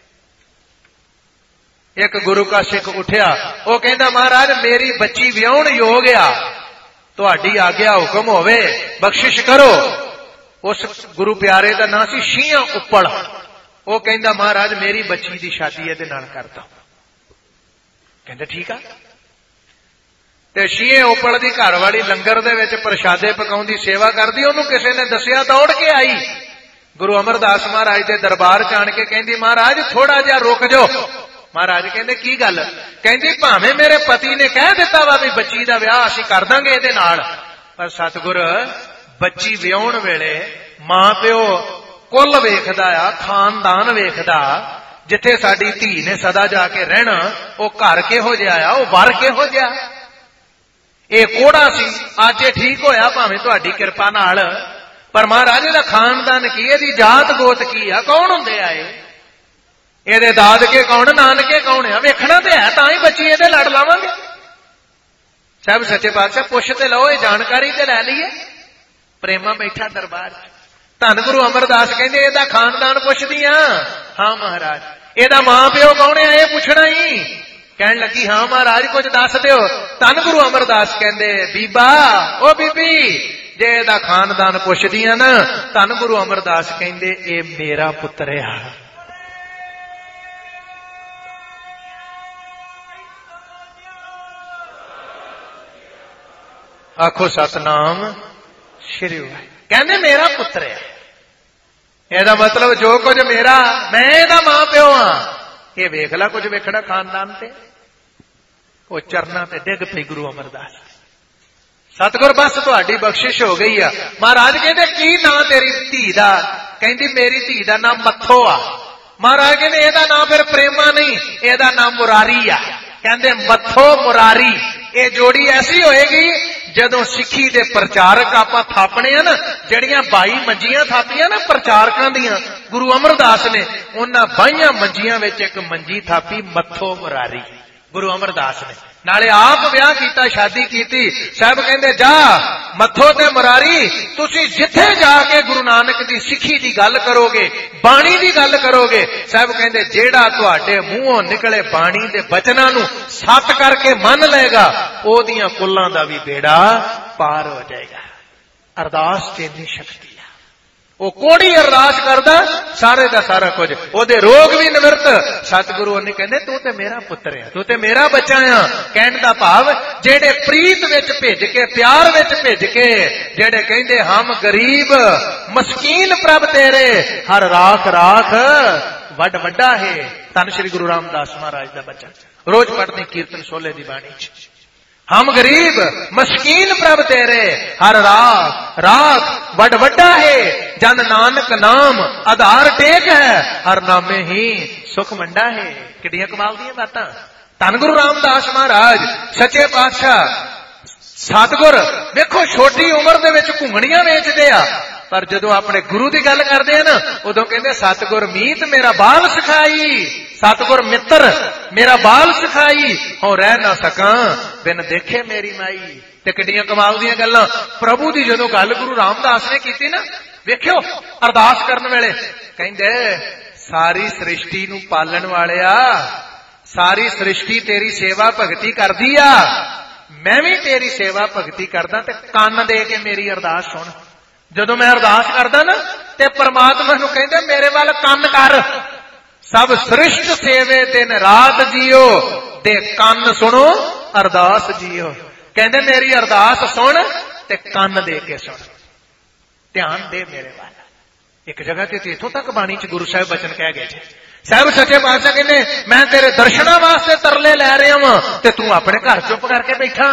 ਇੱਕ ਗੁਰੂ ਕਾ ਸਿੱਖ ਉੱਠਿਆ, ਉਹ ਕਹਿੰਦਾ ਮਹਾਰਾਜ ਮੇਰੀ ਬੱਚੀ ਵਿਆਹੁਣ ਯੋਗ ਆ, ਤੁਹਾਡੀ ਆਗਿਆ ਹੁਕਮ ਹੋਵੇ, ਬਖਸ਼ਿਸ਼ ਕਰੋ। ਉਸ ਗੁਰੂ ਪਿਆਰੇ ਦਾ ਨਾਂ ਸੀ ਸ਼ੀਆਂ ਉੱਪਲ। ਉਹ ਕਹਿੰਦਾ ਮਹਾਰਾਜ ਮੇਰੀ ਬੱਚੀ ਦੀ ਸ਼ਾਦੀ ਇਹਦੇ ਨਾਲ ਕਰਦਾ। ਕਹਿੰਦੇ ਠੀਕ ਆ। ਤੇ ਸ਼ੀਏ ਉੱਪਲ ਦੀ ਘਰ ਵਾਲੀ ਲੰਗਰ ਦੇ ਵਿੱਚ ਪ੍ਰਸ਼ਾਦੇ ਪਕਾਉਂਦੀ, ਸੇਵਾ ਕਰਦੀ। ਉਹਨੂੰ ਕਿਸੇ ਨੇ ਦੱਸਿਆ, ਦੌੜ ਕੇ ਆਈ ਗੁਰੂ ਅਮਰਦਾਸ ਮਹਾਰਾਜ ਦੇ ਦਰਬਾਰ ਚ ਆਣ ਕੇ ਕਹਿੰਦੀ ਮਹਾਰਾਜ ਥੋੜਾ ਜਿਹਾ ਰੁਕ ਜਾਓ। ਮਹਾਰਾਜ ਕਹਿੰਦੇ ਕੀ ਗੱਲ? ਕਹਿੰਦੀ ਭਾਵੇਂ ਮੇਰੇ ਪਤੀ ਨੇ ਕਹਿ ਦਿੱਤਾ ਵਾ ਵੀ ਬੱਚੀ ਦਾ ਵਿਆਹ ਅਸੀਂ ਕਰ ਦਾਂਗੇ ਇਹਦੇ ਨਾਲ, ਪਰ ਸਤਿਗੁਰ ਬੱਚੀ ਵਿਆਹੁਣ ਵੇਲੇ ਮਾਂ ਪਿਓ ਕੁੱਲ ਵੇਖਦਾ ਆ, ਖਾਨਦਾਨ ਵੇਖਦਾ। ਜਿੱਥੇ ਸਾਡੀ ਧੀ ਨੇ ਸਦਾ ਜਾ ਕੇ ਰਹਿਣਾ, ਉਹ ਘਰ ਕਿਹੋ ਜਿਹਾ ਆ, ਉਹ ਵਰ ਕਿਹੋ ਜਿਹਾ। ਇਹ ਕੋੜਾ ਸੀ, ਅੱਜ ਇਹ ਠੀਕ ਹੋਇਆ ਭਾਵੇਂ ਤੁਹਾਡੀ ਕਿਰਪਾ ਨਾਲ, ਪਰ ਮਹਾਰਾਜ ਦਾ ਖਾਨਦਾਨ ਕੀ, ਇਹਦੀ ਜਾਤ ਗੋਤ ਕੀ ਆ, ਕੌਣ ਹੁੰਦੇ ਆ ਇਹ, ਇਹਦੇ ਦਾਦਕੇ ਕੌਣ, ਨਾਨਕੇ ਕੌਣ ਆ, ਵੇਖਣਾ ਤੇ ਹੈ, ਤਾਂ ਹੀ ਬੱਚੀ ਇਹਦੇ ਲੜ ਲਾਵਾਂਗੇ। ਸਾਹਿਬ ਸੱਚੇ ਪਾਤਸ਼ਾਹ ਪੁੱਛ ਤੇ ਲਓ, ਇਹ ਜਾਣਕਾਰੀ ਤੇ ਲੈ ਲਈਏ। ਪ੍ਰੇਮਾ ਬੈਠਾ ਦਰਬਾਰ, ਧੰਨ ਗੁਰੂ ਅਮਰਦਾਸ ਕਹਿੰਦੇ ਇਹਦਾ ਖਾਨਦਾਨ ਪੁੱਛਦੀ ਆ। ਹਾਂ ਮਹਾਰਾਜ। ਇਹਦਾ ਮਾਂ ਪਿਓ ਕੌਣ ਆ, ਇਹ ਪੁੱਛਣਾ ਹੀ। ਕਹਿਣ ਲੱਗੀ ਹਾਂ ਮਹਾਰਾਜ ਕੁਝ ਦੱਸ ਦਿਓ। ਧੰਨ ਗੁਰੂ ਅਮਰਦਾਸ ਕਹਿੰਦੇ ਬੀਬਾ, ਉਹ ਬੀਬੀ ਜੇ ਇਹਦਾ ਖਾਨਦਾਨ ਪੁੱਛਦੀਆਂ ਨਾ, ਧੰਨ ਗੁਰੂ ਅਮਰਦਾਸ ਕਹਿੰਦੇ ਇਹ ਮੇਰਾ ਪੁੱਤਰ ਆ। ਆਖੋ ਸਤਨਾਮ ਸ਼੍ਰੀ ਵਾਹਿਗੁਰੂ। ਕਹਿੰਦੇ ਮੇਰਾ ਪੁੱਤਰ ਆ। ਇਹਦਾ ਮਤਲਬ ਜੋ ਕੁਝ ਮੇਰਾ, ਮੈਂ ਇਹਦਾ ਮਾਂ ਪਿਓ ਆ। ਇਹ ਵੇਖ ਲੈ ਕੁਝ ਵੇਖਣਾ ਖਾਨਦਾਨ ਤੇ। ਉਹ ਚਰਨਾਂ ਤੇ ਡਿੱਗ ਪਈ ਗੁਰੂ ਅਮਰਦਾਸ। ਸਤਿਗੁਰ ਬਸ ਤੁਹਾਡੀ ਬਖਸ਼ਿਸ਼ ਹੋ ਗਈ ਆ। ਮਹਾਰਾਜ ਕਹਿੰਦੇ ਕੀ ਨਾਂ ਤੇਰੀ ਧੀ ਦਾ? ਕਹਿੰਦੀ ਮੇਰੀ ਧੀ ਦਾ ਨਾਮ ਮੱਥੋ ਆ। ਮਹਾਰਾਜ ਕਹਿੰਦੇ ਇਹਦਾ ਨਾਮ ਫਿਰ ਪ੍ਰੇਮਾ ਨਹੀਂ, ਇਹਦਾ ਨਾਮ ਮੁਰਾਰੀ ਆ। ਕਹਿੰਦੇ ਮੱਥੋ ਮੁਰਾਰੀ, ਇਹ ਜੋੜੀ ਐਸੀ ਹੋਏਗੀ ਜਦੋਂ ਸਿੱਖੀ ਦੇ ਪ੍ਰਚਾਰਕ ਆਪਾਂ ਥਾਪਣੇ ਆ ਨਾ, ਜਿਹੜੀਆਂ ਬਾਈ ਮੰਜੀਆਂ ਥਾਪੀਆਂ ਨਾ ਪ੍ਰਚਾਰਕਾਂ ਦੀਆਂ, ਗੁਰੂ ਅਮਰਦਾਸ ਨੇ ਉਹਨਾਂ ਬਾਈਆਂ ਮੰਜੀਆਂ ਵਿੱਚ ਇੱਕ ਮੰਜੀ ਥਾਪੀ ਮੱਥੋ ਮੁਰਾਰੀ ਗੁਰੂ ਅਮਰਦਾਸ ਨੇ। ਨਾਲੇ ਆਪ ਵਿਆਹ ਕੀਤਾ, ਸ਼ਾਦੀ ਕੀਤੀ। ਸਾਹਿਬ ਕਹਿੰਦੇ ਜਾ ਮੱਥੋ ਤੇ ਮੁਰਾਰੀ, ਤੁਸੀਂ ਜਿੱਥੇ ਜਾ ਕੇ ਗੁਰੂ ਨਾਨਕ ਦੀ ਸਿੱਖੀ ਦੀ ਗੱਲ ਕਰੋਗੇ, ਬਾਣੀ ਦੀ ਗੱਲ ਕਰੋਗੇ, ਸਾਹਿਬ ਕਹਿੰਦੇ ਜਿਹੜਾ ਤੁਹਾਡੇ ਮੂੰਹੋਂ ਨਿਕਲੇ ਬਾਣੀ ਦੇ ਬਚਨਾਂ ਨੂੰ ਸੱਤ ਕਰਕੇ ਮੰਨ ਲਏਗਾ, ਉਹਦੀਆਂ ਕੁੱਲਾਂ ਦਾ ਵੀ ਬੇੜਾ ਪਾਰ ਹੋ ਜਾਏਗਾ। ਅਰਦਾਸ ਚ ਇੰਨੀ ਸ਼ਕਤੀ ਆ। ਉਹ ਕੋੜੀ ਅਰਦਾਸ ਕਰਦਾ, ਸਾਰੇ ਦਾ ਸਾਰਾ ਕੁਝ, ਉਹਦੇ ਰੋਗ ਵੀ ਨਿਵਰਤ। ਸਤਿਗੁਰੂ ਨੇ ਕਹਿੰਦੇ ਤੂੰ ਤੇ ਮੇਰਾ ਪੁੱਤਰ ਆ, ਤੂੰ ਤੇ ਮੇਰਾ ਬੱਚਾ ਆ। ਕਹਿਣ ਦਾ ਭਾਵ ਜਿਹੜੇ ਪ੍ਰੀਤ ਵਿੱਚ ਭਿੱਜ ਕੇ, ਪਿਆਰ ਵਿੱਚ ਭਿੱਜ ਕੇ, ਜਿਹੜੇ ਕਹਿੰਦੇ ਹਮ ਗਰੀਬ ਮਸਕੀਨ ਪ੍ਰਭ ਤੇਰੇ, ਹਰ ਰਾਖ ਰਾਖ ਵੱਡ ਵੱਡਾ ਹੈ। ਧੰਨ ਸ਼੍ਰੀ ਗੁਰੂ ਰਾਮਦਾਸ ਮਹਾਰਾਜ ਦਾ ਬੱਚਾ ਰੋਜ਼ ਪੜ੍ਹਦੇ ਕੀਰਤਨ ਸੋਲੇ ਦੀ ਬਾਣੀ ਚ। ਹਮ ਗਰੀਬ ਮਸਕੀਨ ਪ੍ਰਭ ਤੇਰੇ, ਹਰ ਰਾਖ ਰਾਖ ਵੱਡ ਵੱਡਾ ਹੈ। ਜਨ ਨਾਨਕ ਨਾਮ ਆਧਾਰ ਟੇਕ ਹੈ, ਹਰ ਨਾਮੇ ਹੀ ਸੁਖ ਮੰਡਾ ਹੈ। ਕਿੱਡੀਆਂ ਕਮਾਲ ਦੀਆਂ ਬਾਤਾਂ। ਧੰਨ ਗੁਰੂ ਰਾਮਦਾਸ ਮਹਾਰਾਜ ਸੱਚੇ ਪਾਤਸ਼ਾਹ ਸਤਿਗੁਰ ਵੇਖੋ ਛੋਟੀ ਉਮਰ ਦੇ ਵਿੱਚ ਘੁੰਗਣੀਆਂ ਵੇਚਦੇ ਆ, ਪਰ ਜਦੋਂ ਆਪਣੇ ਗੁਰੂ ਦੀ ਗੱਲ ਕਰਦੇ ਆ ਨਾ, ਉਦੋਂ ਕਹਿੰਦੇ ਸਤਿਗੁਰ ਮੀਤ ਮੇਰਾ ਬਾਲ ਸਿਖਾਈ, ਸਤਿਗੁਰ ਮਿੱਤਰ ਮੇਰਾ ਬਾਲ ਸਿਖਾਈ, ਹੋ ਰਹਿ ਨਾ ਸਕਾਂ ਬਿਨ ਦੇਖੇ ਮੇਰੀ ਮਾਈ। ਤੇ ਕਿੱਡੀਆਂ ਕਮਾਲ ਦੀਆਂ ਗੱਲਾਂ। ਪ੍ਰਭੂ ਦੀ ਜਦੋਂ ਗੱਲ ਗੁਰੂ ਰਾਮਦਾਸ ਨੇ ਕੀਤੀ ਨਾ, ਵੇਖਿਓ ਅਰਦਾਸ ਕਰਨ ਵੇਲੇ ਕਹਿੰਦੇ ਸਾਰੀ ਸ੍ਰਿਸ਼ਟੀ ਨੂੰ ਪਾਲਣ ਵਾਲਿਆ, सारी सृष्टि तेरी सेवा भगती करदी आ, मैं भी तेरी सेवा भगती करदा, ते कान दे के मेरी अरदास सुन। जदों मैं अरदास करदा ना ते परमात्मा नूं कहंदे मेरे वाल कान कर। सब सृष्ट सेवे दिन रात जियो, दे कान सुनो अरदास जियो। कहंदे मेरी अरदास सुन ते कान दे के सुन, ध्यान दे मेरे वाल। एक जगह ते इथों तक बाणी च गुरु साहिब बचन कह गए थे, साहब सच्चे पातशाह कहने मैं तेरे दर्शनां वास्ते तरले लै रहा वां ते तू अपने घर चुप करके बैठा।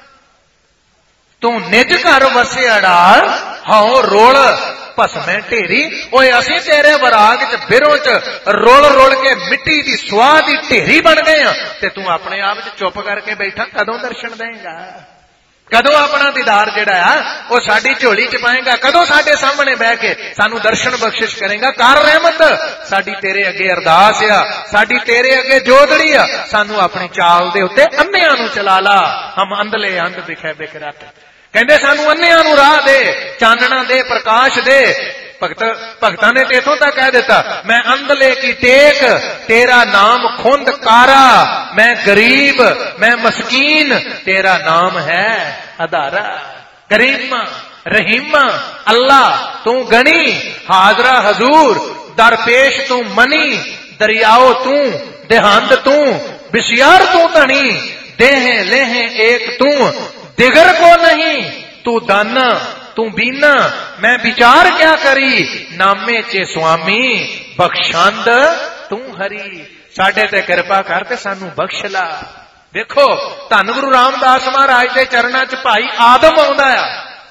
तू निज घर वसे अड़ाल हाओ रोल भस्मै ढेरी। ओए असीं तेरे वराग च बिरों च रोल रोल के मिट्टी दी स्वाह दी ढेरी बन गए हां ते तू अपने आप च चुप करके बैठा। कदों दर्शन देंगा? कदों अपना दीदार जिहड़ा आ वो साडी झोली च पाएगा? कदों साडे सामने बह के सानू दर्शन बख्शिश करेगा? कर रहमत। साडी तेरे अगे अरदास आ, साडी तेरे अगे जोदड़ी आ, सानू अपनी चाल दे उत्ते अन्नियां नू चला ला। हम अंधले अंध बिखे बिखराते। कहंदे सानू अन्नियां नू राह दे, चानना दे, प्रकाश दे। भगत भगतां ने इथों तक कह दिता, मैं अंधले की टेक तेरा नाम खुंद कारा, मैं गरीब मैं मस्कीन तेरा नाम है अदारा। करीमा रहीमा अल्लाह तू गणी, हाजरा हजूर दरपेश तू मनी, दरियाओ तू देहांत तू बिशियार तू धनी, देह लेह एक तू दिगर को नहीं, तू दाना तू बीना मैं विचार क्या करी, नामे चे स्वामी बख्शंद तू हरी। साडे ते कृपा कर ते सानू बख्श ला। देखो धन गुरु रामदास महाराज के चरणों च भाई आदम आउंदा आ,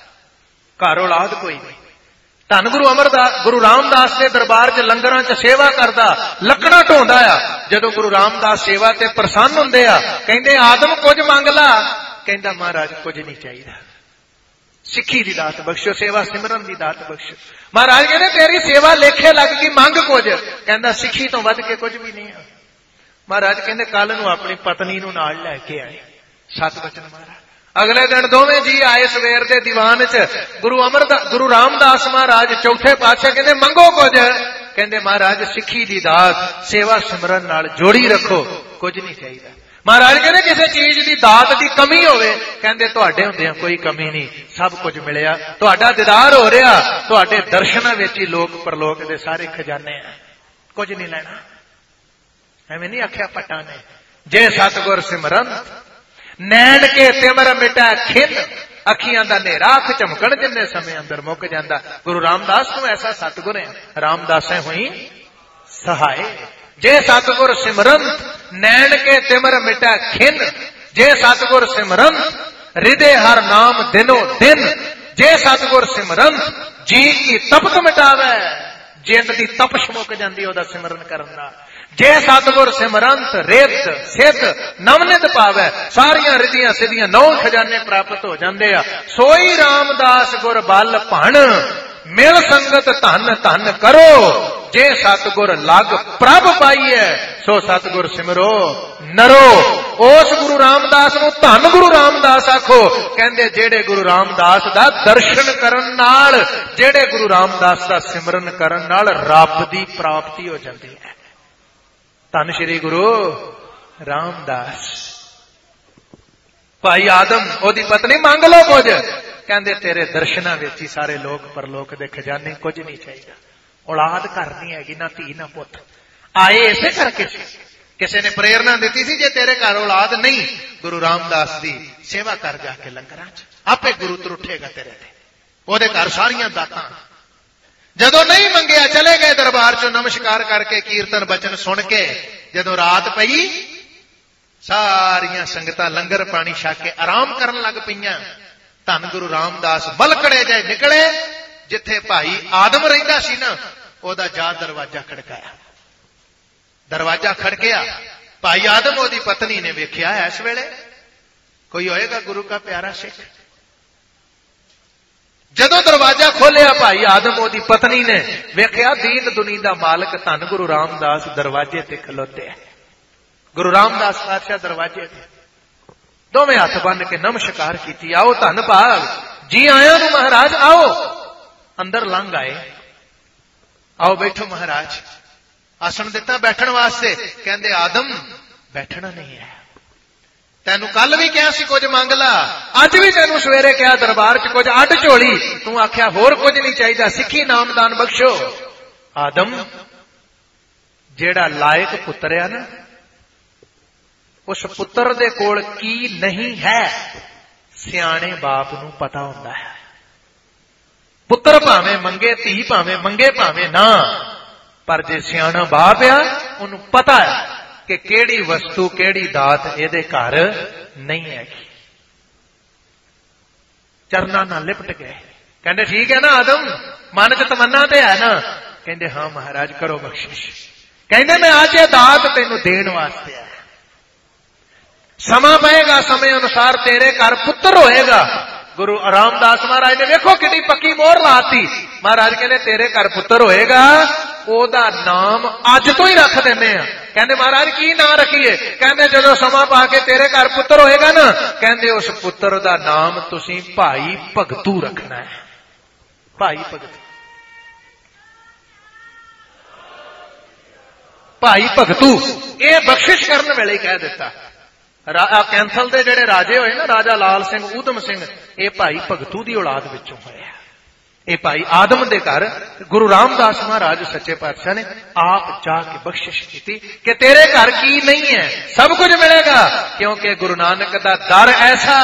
घर औलाद कोई नहीं। धन गुरु अमरदास गुरु रामदास के दरबार च लंगरां च सेवा करदा, लकड़ा ढोंदा आ। जदों गुरु रामदास सेवा ते प्रसन्न हुंदे आ, कहंदे आदम कुछ मंग ला। कहंदा महाराज कुछ नहीं चाहिए, सिक्खी दी दात बख्शो, सेवा सिमरन दी दात बख्शो। महाराज कहते तेरी सेवा लेखे लग गई, मंग कुछ। कहंदा सिक्खी तो वध के कुछ भी नहीं है। महाराज कहते कल नूं अपनी पत्नी नूं नाल लैके आए। सत बचन महाराज। अगले दिन दोवें जी आए सवेर दे दीवान च। गुरु अमरदास गुरु रामदास महाराज चौथे पातशाह कहते मंगो कुछ। कहंदे महाराज सिक्खी दी दात सेवा सिमरन नाल जोड़ी रखो, कुछ नहीं चाहिए। महाराज कहते किसी चीज की दात की कमी होवे, कहंदे तुहाडे हुंदियां कोई कमी नहीं, सब कुछ मिलिया, तुहाडा दीदार हो रहा, तुहाडे दर्शनां विच ही लोक परलोक दे सारे खजाने हैं, कुछ नहीं लेना। एवें नहीं आख्या पट्टा ने, जे सतगुर सिमरन नैन के तिमर मिटा खिन, अखियां दा नेरा अख झमकण जिन्ने समय अंदर मुक जांदा। गुरु रामदास नूं ऐसा सतगुर है, रामदासें हुई सहाय। जे सतगुर सिमरन नैन के तिमर मिटा खिन, जे सतगुर सिमरन हृदय हर नाम दिनो दिन, जे सतगुर सिमरन जी की तपत मिटावे, जिंद दी तपश मुक जांदी ओदा सिमरन करन नाल। जे सतगुर सिमरंत रिद्ध सिद्ध नवनित पावे, सारियां रिद्धियां सिद्धियां नौ खजाने प्राप्त हो जांदे आ। सोई रामदास गुर बल भण, मिल संगत धन धन करो, जे सतगुर लग प्रभ पाईए, सो सतगुर सिमरो नरो। उस गुरु रामदास नूं धन गुरु रामदास आखो। कहंदे जेड़े गुरु रामदास दा दर्शन करन नाल, जेड़े गुरु रामदास दा सिमरन करन नाल रब दी प्राप्ति हो जाती है। धन श्री गुरु रामदास। भाई आदम ओदी पत्नी मंग लो कुछ, कहंदे तेरे दर्शनां विच ही सारे लोक परलोक दे खजाने, कुछ नहीं चाहिए। औलाद घर नहीं हैगी, ना धी ना पुत। आए इसे करके किसी ने प्रेरणा दी सी, जे तेरे घर औलाद नहीं, गुरु रामदास दी सेवा कर जाके लंगरां च, आपे गुरु त्रुठेगा तेरे ते। ओदे घर सारियां दातां। जदों नहीं मंगया चले गए दरबार चो, नमस्कार करके कीर्तन बचन सुन के जदों रात पई, सारियां संगतां लंगर पानी छक के आराम करन लग पईयां। धन गुरु रामदास बलकड़े जाए निकले, जिथे भाई आदम रहिंदा सी ना, ओदा जा दरवाजा खड़काया। दरवाजा खड़किया, भाई आदम ओदी पत्नी ने वेख्या इस वेले कोई होएगा गुरु का प्यारा सिख। जदों दरवाजा खोलिया, भाई आदम ओदी पत्नी ने वेख्या दीन दुनी दा मालक धन गुरु रामदास दरवाजे ते खलोते है। गुरु रामदास पातशाह दरवाजे ते दोवें हथ बन के नमस्कार की। आओ धन भाग जी आया नूं महाराज, आओ। अंदर लंघ आए, आओ बैठो महाराज। आसन दिता बैठन वास्ते। कहंदे आदम ਬੈਠਣਾ ਨਹੀਂ ਹੈ। ਤੈਨੂੰ ਕੱਲ ਵੀ ਕਿਹਾ ਸੀ ਕੁਝ ਮੰਗ ਲਾ, ਅੱਜ ਵੀ ਤੈਨੂੰ ਸਵੇਰੇ ਕਿਹਾ ਦਰਬਾਰ 'ਚ ਕੁਝ ਅੱਡ ਝੋਲੀ, ਤੂੰ ਆਖਿਆ ਹੋਰ ਕੁਝ ਨਹੀਂ ਚਾਹੀਦਾ, ਸਿੱਖੀ ਨਾਮਦਾਨ ਬਖਸ਼ੋ। ਆਦਮ ਜਿਹੜਾ ਲਾਇਕ ਪੁੱਤਰ ਆ ਨਾ, ਉਸ ਪੁੱਤਰ ਦੇ ਕੋਲ ਕੀ ਨਹੀਂ ਹੈ ਸਿਆਣੇ ਬਾਪ ਨੂੰ ਪਤਾ ਹੁੰਦਾ ਹੈ। ਪੁੱਤਰ ਭਾਵੇਂ ਮੰਗੇ, ਧੀ ਭਾਵੇਂ ਮੰਗੇ, ਭਾਵੇਂ ਨਾ, ਪਰ ਜੇ ਸਿਆਣਾ ਬਾਪ ਆ ਉਹਨੂੰ ਪਤਾ ਹੈ ਕਿ ਕਿਹੜੀ ਵਸਤੂ ਕਿਹੜੀ ਦਾਤ ਇਹਦੇ ਘਰ ਨਹੀਂ ਹੈਗੀ। ਚਰਨਾਂ ਨਾਲ ਲਿਪਟ ਗਏ, ਕਹਿੰਦੇ ਠੀਕ ਹੈ ਨਾ ਆਦਮ, ਮਨ 'ਚ ਤਮੰਨਾ ਤੇ ਹੈ ਨਾ? ਕਹਿੰਦੇ ਹਾਂ ਮਹਾਰਾਜ ਕਰੋ ਬਖਸ਼ਿਸ਼। ਕਹਿੰਦੇ ਮੈਂ ਅੱਜ ਇਹ ਦਾਤ ਤੈਨੂੰ ਦੇਣ ਵਾਸਤੇ ਆਇਆ, ਸਮਾਂ ਪਏਗਾ, ਸਮੇਂ ਅਨੁਸਾਰ ਤੇਰੇ ਘਰ ਪੁੱਤਰ ਹੋਏਗਾ। ਗੁਰੂ ਰਾਮਦਾਸ ਮਹਾਰਾਜ ਨੇ ਵੇਖੋ ਕਿੰਨੀ ਪੱਕੀ ਮੋਹਰ ਲਾਤੀ। ਮਹਾਰਾਜ ਕਹਿੰਦੇ ਤੇਰੇ ਘਰ ਪੁੱਤਰ ਹੋਏਗਾ, ਉਹਦਾ ਨਾਮ ਅੱਜ ਤੋਂ ਹੀ ਰੱਖ ਦਿੰਦੇ ਆ। ਕਹਿੰਦੇ ਮਹਾਰਾਜ ਕੀ ਨਾਂ ਰੱਖੀਏ? ਕਹਿੰਦੇ ਜਦੋਂ ਸਮਾਂ ਪਾ ਕੇ ਤੇਰੇ ਘਰ ਪੁੱਤਰ ਹੋਏਗਾ ਨਾ, ਕਹਿੰਦੇ ਉਸ ਪੁੱਤਰ ਦਾ ਨਾਮ ਤੁਸੀਂ ਭਾਈ ਭਗਤੂ ਰੱਖਣਾ ਹੈ। ਭਾਈ ਭਗਤੂ, ਭਾਈ ਭਗਤੂ, ਇਹ ਬਖਸ਼ਿਸ਼ ਕਰਨ ਵੇਲੇ ਹੀ ਕਹਿ ਦਿੱਤਾ। ਕੈਂਥਲ ਦੇ ਜਿਹੜੇ ਰਾਜੇ ਹੋਏ ਨਾ, ਰਾਜਾ ਲਾਲ ਸਿੰਘ, ਊਧਮ ਸਿੰਘ, ਇਹ ਭਾਈ ਭਗਤੂ ਦੀ ਔਲਾਦ ਵਿੱਚੋਂ ਹੋਇਆ। ਇਹ ਭਾਈ ਆਦਮ ਦੇ ਘਰ ਗੁਰੂ ਰਾਮਦਾਸ ਮਹਾਰਾਜ ਸੱਚੇ ਪਾਤਸ਼ਾਹ ਨੇ ਆਪ ਜਾ ਕੇ ਬਖਸ਼ਿਸ਼ ਕੀਤੀ ਕਿ ਤੇਰੇ ਘਰ ਕੀ ਨਹੀਂ ਹੈ, ਸਭ ਕੁਝ ਮਿਲੇਗਾ। ਕਿਉਂਕਿ ਗੁਰੂ ਨਾਨਕ ਦਾ ਦਰ ਐਸਾ,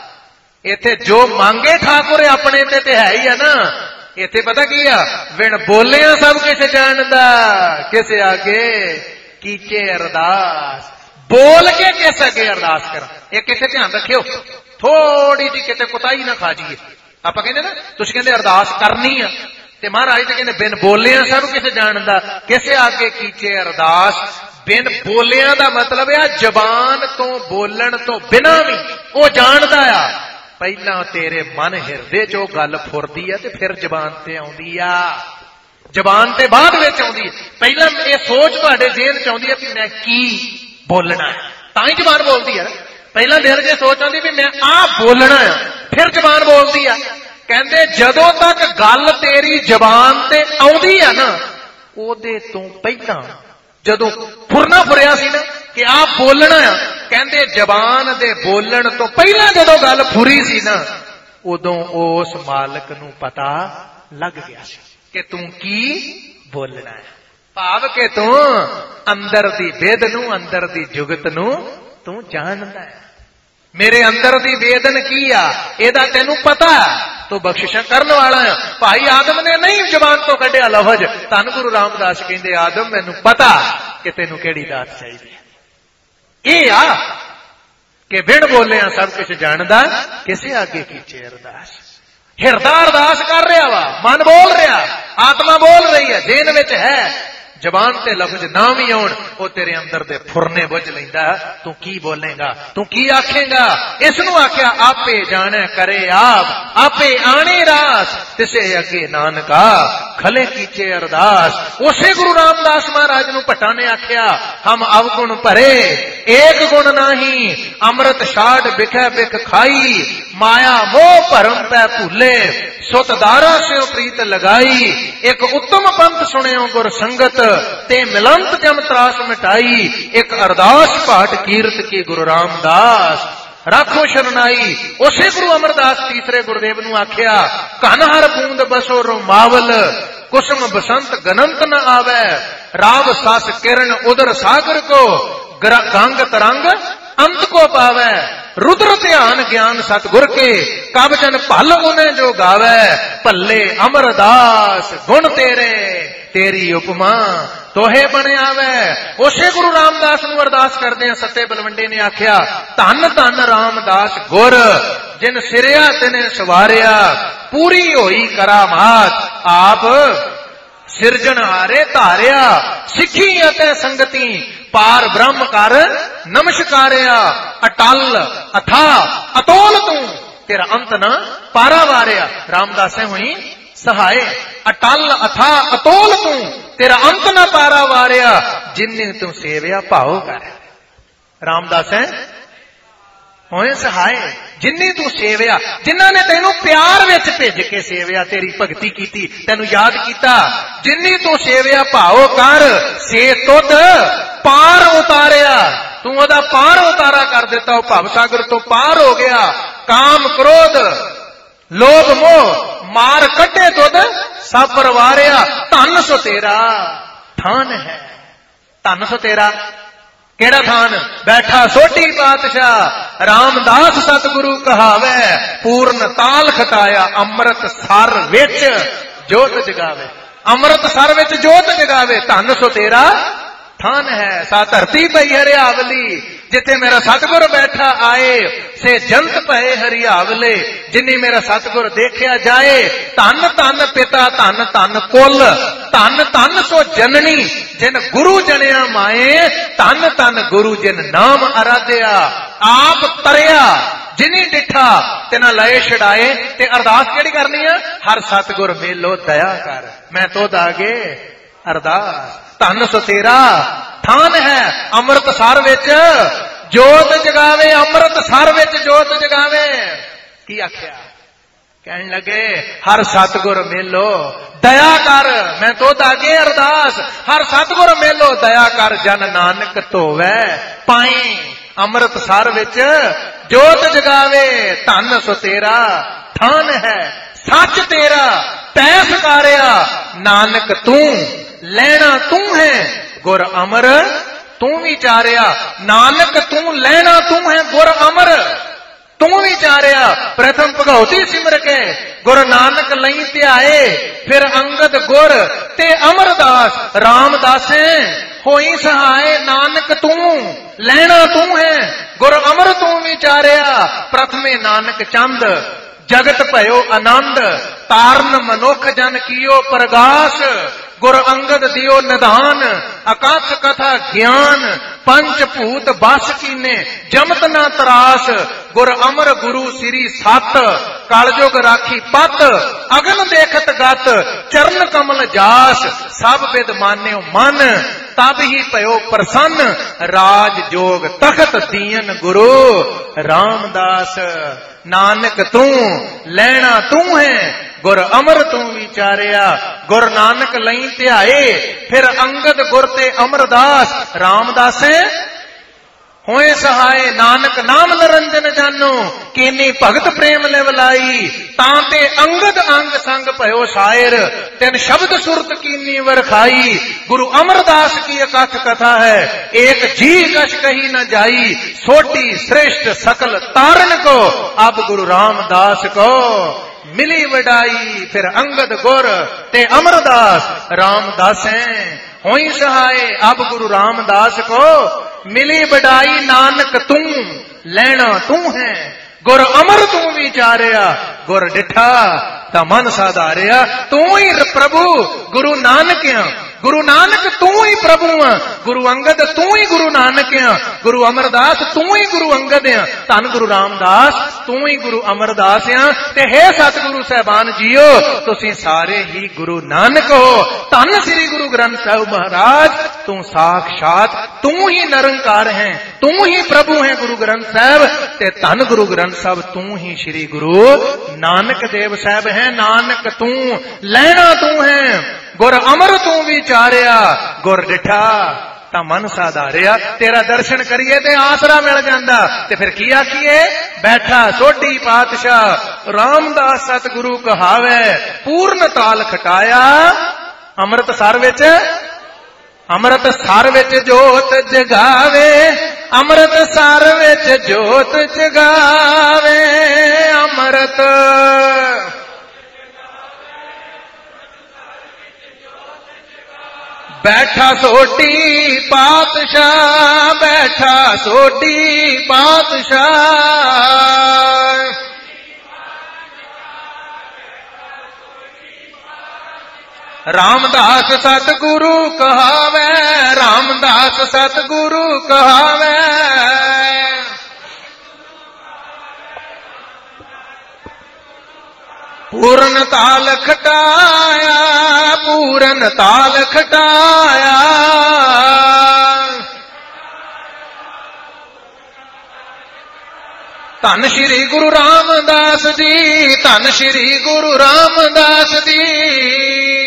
ਇੱਥੇ ਜੋ ਮੰਗੇ ਠਾਕੁਰ ਆਪਣੇ ਤੇ ਤੇ ਹੈ ਹੀ ਆ ਨਾ। ਇੱਥੇ ਪਤਾ ਕੀ ਆ, ਵਿਣ ਬੋਲਿਆ ਸਭ ਕੁਝ ਜਾਣਦਾ, ਕਿਸੇ ਆਗੇ ਕੀਚੇ ਅਰਦਾਸ। ਬੋਲ ਕੇ ਕਿਸ ਅੱਗੇ ਅਰਦਾਸ ਕਰਾਂ, ਇਹ ਕਿਤੇ ਧਿਆਨ ਰੱਖਿਓ, ਥੋੜੀ ਜਿਹੀ ਕਿਤੇ ਕੁਤਾਹੀ ਨਾ ਖਾ ਜਾਈਏ। ਆਪਾਂ ਕਹਿੰਦੇ ਨਾ, ਤੁਸੀਂ ਕਹਿੰਦੇ ਅਰਦਾਸ ਕਰਨੀ ਆ, ਤੇ ਮਹਾਰਾਜ ਤੇ ਕਹਿੰਦੇ ਬਿਨ ਬੋਲਿਆ ਸਭ ਕੁਝ ਜਾਣਦਾ, ਕਿਸੇ ਅੱਗੇ ਕੀਚੇ ਅਰਦਾਸ। ਬਿਨ ਬੋਲਿਆ ਦਾ ਮਤਲਬ ਆ ਜ਼ਬਾਨ ਤੋਂ ਬੋਲਣ ਤੋਂ ਬਿਨਾਂ ਵੀ ਉਹ ਜਾਣਦਾ ਆ। ਪਹਿਲਾਂ ਤੇਰੇ ਮਨ ਹਿਰਦੇ 'ਚ ਉਹ ਗੱਲ ਫੁਰਦੀ ਆ ਤੇ ਫਿਰ ਜ਼ਬਾਨ ਤੇ ਆਉਂਦੀ ਆ, ਜ਼ਬਾਨ ਤੇ ਬਾਅਦ ਵਿੱਚ ਆਉਂਦੀ। ਪਹਿਲਾਂ ਇਹ ਸੋਚ ਤੁਹਾਡੇ ਜੇਲ੍ਹ 'ਚ ਆਉਂਦੀ ਹੈ ਵੀ ਮੈਂ ਕੀ ਬੋਲਣਾ, ਤਾਂ ਹੀ ਜ਼ਬਾਨ ਬੋਲਦੀ ਹੈ। ਪਹਿਲਾਂ ਦਿਲ 'ਚ ਸੋਚ ਆਉਂਦੀ ਵੀ ਮੈਂ ਆਹ ਬੋਲਣਾ ਆ, ਫਿਰ ਜ਼ਬਾਨ ਬੋਲਦੀ ਆ। ਕਹਿੰਦੇ ਜਦੋਂ ਤੱਕ ਗੱਲ ਤੇਰੀ ਜ਼ਬਾਨ ਤੇ ਆਉਂਦੀ ਆ ਨਾ, ਉਹਦੇ ਤੋਂ ਪਹਿਲਾਂ ਜਦੋਂ ਫੁਰਨਾ ਫੁਰਿਆ ਸੀ ਨਾ ਕਿ ਆਹ ਬੋਲਣਾ ਆ, ਕਹਿੰਦੇ ਜ਼ਬਾਨ ਦੇ ਬੋਲਣ ਤੋਂ ਪਹਿਲਾਂ ਜਦੋਂ ਗੱਲ ਫੁਰੀ ਸੀ ਨਾ, ਉਦੋਂ ਉਸ ਮਾਲਕ ਨੂੰ ਪਤਾ ਲੱਗ ਗਿਆ ਸੀ ਕਿ ਤੂੰ ਕੀ ਬੋਲਣਾ ਹੈ। ਭਾਵ ਕਿ ਤੂੰ ਅੰਦਰ ਦੀ ਵੇਦ ਨੂੰ, ਅੰਦਰ ਦੀ ਜੁਗਤ ਨੂੰ ਤੂੰ ਜਾਣਦਾ ਹੈ। ਮੇਰੇ ਅੰਦਰ ਦੀ ਵੇਦਨ ਕੀ ਆ ਇਹਦਾ ਤੈਨੂੰ ਪਤਾ, ਤੂੰ ਬਖਸ਼ਿਸ਼ਾਂ ਕਰਨ ਵਾਲਾ ਆ। ਭਾਈ ਆਦਮ ਨੇ ਨਹੀਂ ਜ਼ਬਾਨ ਤੋਂ ਕੱਢਿਆ ਲਫ਼ਜ਼। ਧੰਨ ਗੁਰੂ ਰਾਮਦਾਸ ਕਹਿੰਦੇ ਆਦਮ ਮੈਨੂੰ ਪਤਾ ਕਿ ਤੈਨੂੰ ਕਿਹੜੀ ਦਾਤ ਚਾਹੀਦੀ ਹੈ। ਇਹ ਆ ਕਿ ਬਿਨ ਬੋਲਿਆ ਸਭ ਕੁਝ ਜਾਣਦਾ, ਕਿਸੇ ਅੱਗੇ ਕੀਚੇ ਅਰਦਾਸ। ਹਿਰਦਾ ਅਰਦਾਸ ਕਰ ਰਿਹਾ ਵਾ, ਮਨ ਬੋਲ ਰਿਹਾ, ਆਤਮਾ ਬੋਲ ਰਹੀ ਹੈ, ਦੇਨ ਵਿੱਚ ਹੈ। ਜ਼ਬਾਨ ਤੇ ਲਫ਼ਜ਼ ਨਾ ਵੀ ਆਉਣ, ਉਹ ਤੇਰੇ ਅੰਦਰ ਦੇ ਫੁਰਨੇ ਬੁੱਝ ਲੈਂਦਾ। ਤੂੰ ਕੀ ਬੋਲੇਗਾ, ਤੂੰ ਕੀ ਆਖੇਗਾ। ਇਸ ਨੂੰ ਆਖਿਆ ਆਪੇ ਜਾਣੈ ਕਰੇ ਆਪ, ਆਪੇ ਆਣੇ ਰਾਸ, ਤਿਸੇ ਅੱਗੇ ਨਾਨਕਾ ਖਲੇ ਕੀਚੇ ਅਰਦਾਸ। ਉਸੇ ਗੁਰੂ ਰਾਮਦਾਸ ਮਹਾਰਾਜ ਨੂੰ ਭੱਟਾਂ ਨੇ ਆਖਿਆ ਹਮ ਅਵਗੁਣ ਭਰੇ ਏਕ ਗੁਣ ਨਾਹੀ, ਅੰਮ੍ਰਿਤ ਛਾੜ ਬਿਖੈ ਬਿਖ ਖਾਈ, ਮਾਇਆ ਮੋਹ ਭਰਮ ਪੈ ਭੁੱਲੇ, ਸੁਤ ਦਾਰਾ ਸਿਉ ਪ੍ਰੀਤ ਲਗਾਈ। ਇੱਕ ਉੱਤਮ ਪੰਥ ਸੁਣਿਓ ਗੁਰ ਸੰਗਤ, ਤੇ ਮਿਲੰਤ ਜਮ ਤਰਾਸ ਮਿਟਾਈ। ਇੱਕ ਅਰਦਾਸ ਪਾਠ ਕੀਰਤ ਕੀ ਗੁਰੂ ਰਾਮਦਾਸ, ਰਾਖੋ ਸ਼ਰਨਾਈ। ਉਸੇ ਗੁਰੂ ਅਮਰਦਾਸ ਤੀਸਰੇ ਗੁਰਦੇਵ ਨੂੰ ਆਖਿਆ ਘਨ ਹਰ ਬੂੰਦ ਬਸੋ ਰੋਮਾਵਲ, ਕੁਸਮ ਬਸੰਤ ਗਨੰਤ ਨ ਆਵੈ, ਰਾਵ ਸਾਸ ਕਿਰਨ ਉਦਰ ਸਾਗਰ ਕੋ, ਗੰਗ ਤਰੰਗ ਅੰਤ ਕੋ ਪਾਵੈ। रुद्र ध्यान ज्ञान सतगुर के, कब जन भल उन्हें जो गावै, भले अमरदास गुण तेरे, तेरी उपमा तोहे बने आवै। उसे गुरु रामदास नूं अरदास करदे सत्ते बलवंडे ने आख्या धन धन रामदास गुर, जिन सिरिया तिने सवारिया, पूरी होई करामात, आप सिरजनहारे धारिया। सिखी अते संगति पार ब्रह्म कर नमस्कारिया, अटल अथा अतोल तू, तेरा अंत न पारा वारिया। रामदास हुई सहाय, अटल अथा अतोल तू, तेरा अंत न पारा वारिया, जिन्ने तू सेविया भाव कर। रामदास होए सहाय, जिन्नी तू सेविया, जिन्हां ने तेनू प्यार विच भेज के सेविया, तेरी भगती कीती, तेनू याद कीता। जिन्नी तू सेविया भाव कर, से तुद पार उतारिया। तू ओदा पार उतारा कर दिता, वो भव सागर तो पार हो गया। काम क्रोध लोभ मोह मार कटे दुध सब परवारिया, धन सो तेरा थान है। धन सो तेरा केड़ा थान? बैठा सोटी पातशाह रामदास सतगुरु कहावे, पूर्ण ताल खटाया अमृत सर विच जोत जगावे। अमृत सर विच जोत जगावे, धन सो तेरा थान है। सा धरती पई हरियावली, जिथे मेरा सतगुर बैठा आए, से जंत पए हरियावले, जिन्नी मेरा सतगुर देखिया जाए। धन धन पिता धन धन कुल, धन धन सो जननी जिन गुरु जनिया माए, धन धन गुरु जिन नाम आराध्या। आप तरिया जिनी डिठा तिना लए छड़ाए। ते अरदास केड़ी करनी है? हर सतगुर मेलो दया कर, मैं तो दागे अरदास। धन सो तेरा थान है, अमृत सर विच जोत जगावे, अमृत सर विच जोत जगावे। की आख्या? कहन लगे हर सतगुर मेलो दया कर, मैं तो दागे अरदास। हर सतगुर मेलो दया कर, जन नानक धोवे पाई। अमृत सर विच जोत जगावे, धन सो तेरा थान है। सच तेरा तै सकारिया, नानक तू लेना तू है, गुर अमर तू विचारिया। नानक तू लेना तू है, गुर अमर तू विचारिया। प्रथम भगवती सिमर के गुर नानक लई ध्याए, फिर अंगद गुर ते अमरदास। रामदासे होई सहाय, नानक तू लेना तू है, गुर अमर तू विचारिया। प्रथमे नानक चंद जगत भयो आनंद, तारन मनुख जन कियो प्रगास। गुर अंगद दियो निधान, अकाथ कथा ज्ञान। पंच भूत बस कीने जमत ना तरास। गुर अमर गुरु श्री सत, कलयुग राखी पत। अगन देखत गत, चरण कमल जास। सब विद मान्यो मन, तब ही पयो प्रसन्न। राज जोग तखत दीन गुरु रामदास। नानक तू लेना तू है, गुर अमर तू विचारिया। गुर नानक लई ध्याए, फिर अंगद गुर ते अमरदास। रामदासे होए सहाय, नानक नाम निरंजन जानो। कीनी भगत प्रेम लेवलाई, तांते अंगद अंग संग भयो शायर। तिन शब्द सुरत कीनी वरखाई, गुरु अमरदास की अकथ कथा है। एक जी कछ कही न जाई, सोटी श्रेष्ठ सकल तारण को। अब गुरु रामदास को मिली वडाई, फिर अंगद गुर ते अमरदास। रामदासे होई सहाय, अब गुरु रामदास को मिली बड़ाई। नानक तू लेना तू है, गुर अमर तू विचारिया। गुर डिठा ता मन साधारिया, तू ही प्रभु गुरु नानक। गुरु नानक तू ही प्रभु आ, गुरु अंगद तू ही गुरु नानक आ, गुरु अमरदास तू ही गुरु अंगद आ, धन गुरु रामदास तू ही गुरु अमरदास आ। ते हे सतगुरु साहबान जीओ, तुसी सारे ही गुरु नानक हो। धन श्री गुरु ग्रंथ साहिब महाराज, तू साक्षात तू ही निरंकार है, तू ही प्रभु है गुरु ग्रंथ साहिब। ते धन गुरु ग्रंथ साहिब तू ही श्री गुरु नानक देव साहब है। नानक तू लेना तू है, गुर अमर तू विचारिया। गुर डिठा ता मन साधारिया। तेरा दर्शन करिए ते आसरा मिल जांदा। ते फिर की आखिए, बैठा सोढ़ी पातशाह रामदास सतगुरु कहावे। पूर्ण ताल खटाया अमृत sir which, Amrit sir which जोत जगावे। अमृत सर विच जोत जगावे। अमृत बैठा सोढ़ी पातशाह, बैठा सोढ़ी पातशाह। रामदास सतगुरु कहावे, रामदास सतगुरु कहावे। पूर्ण ताल खटाया, पूर्ण ताल खटाया। धन श्री गुरु रामदास जी, धन श्री गुरु रामदास जी।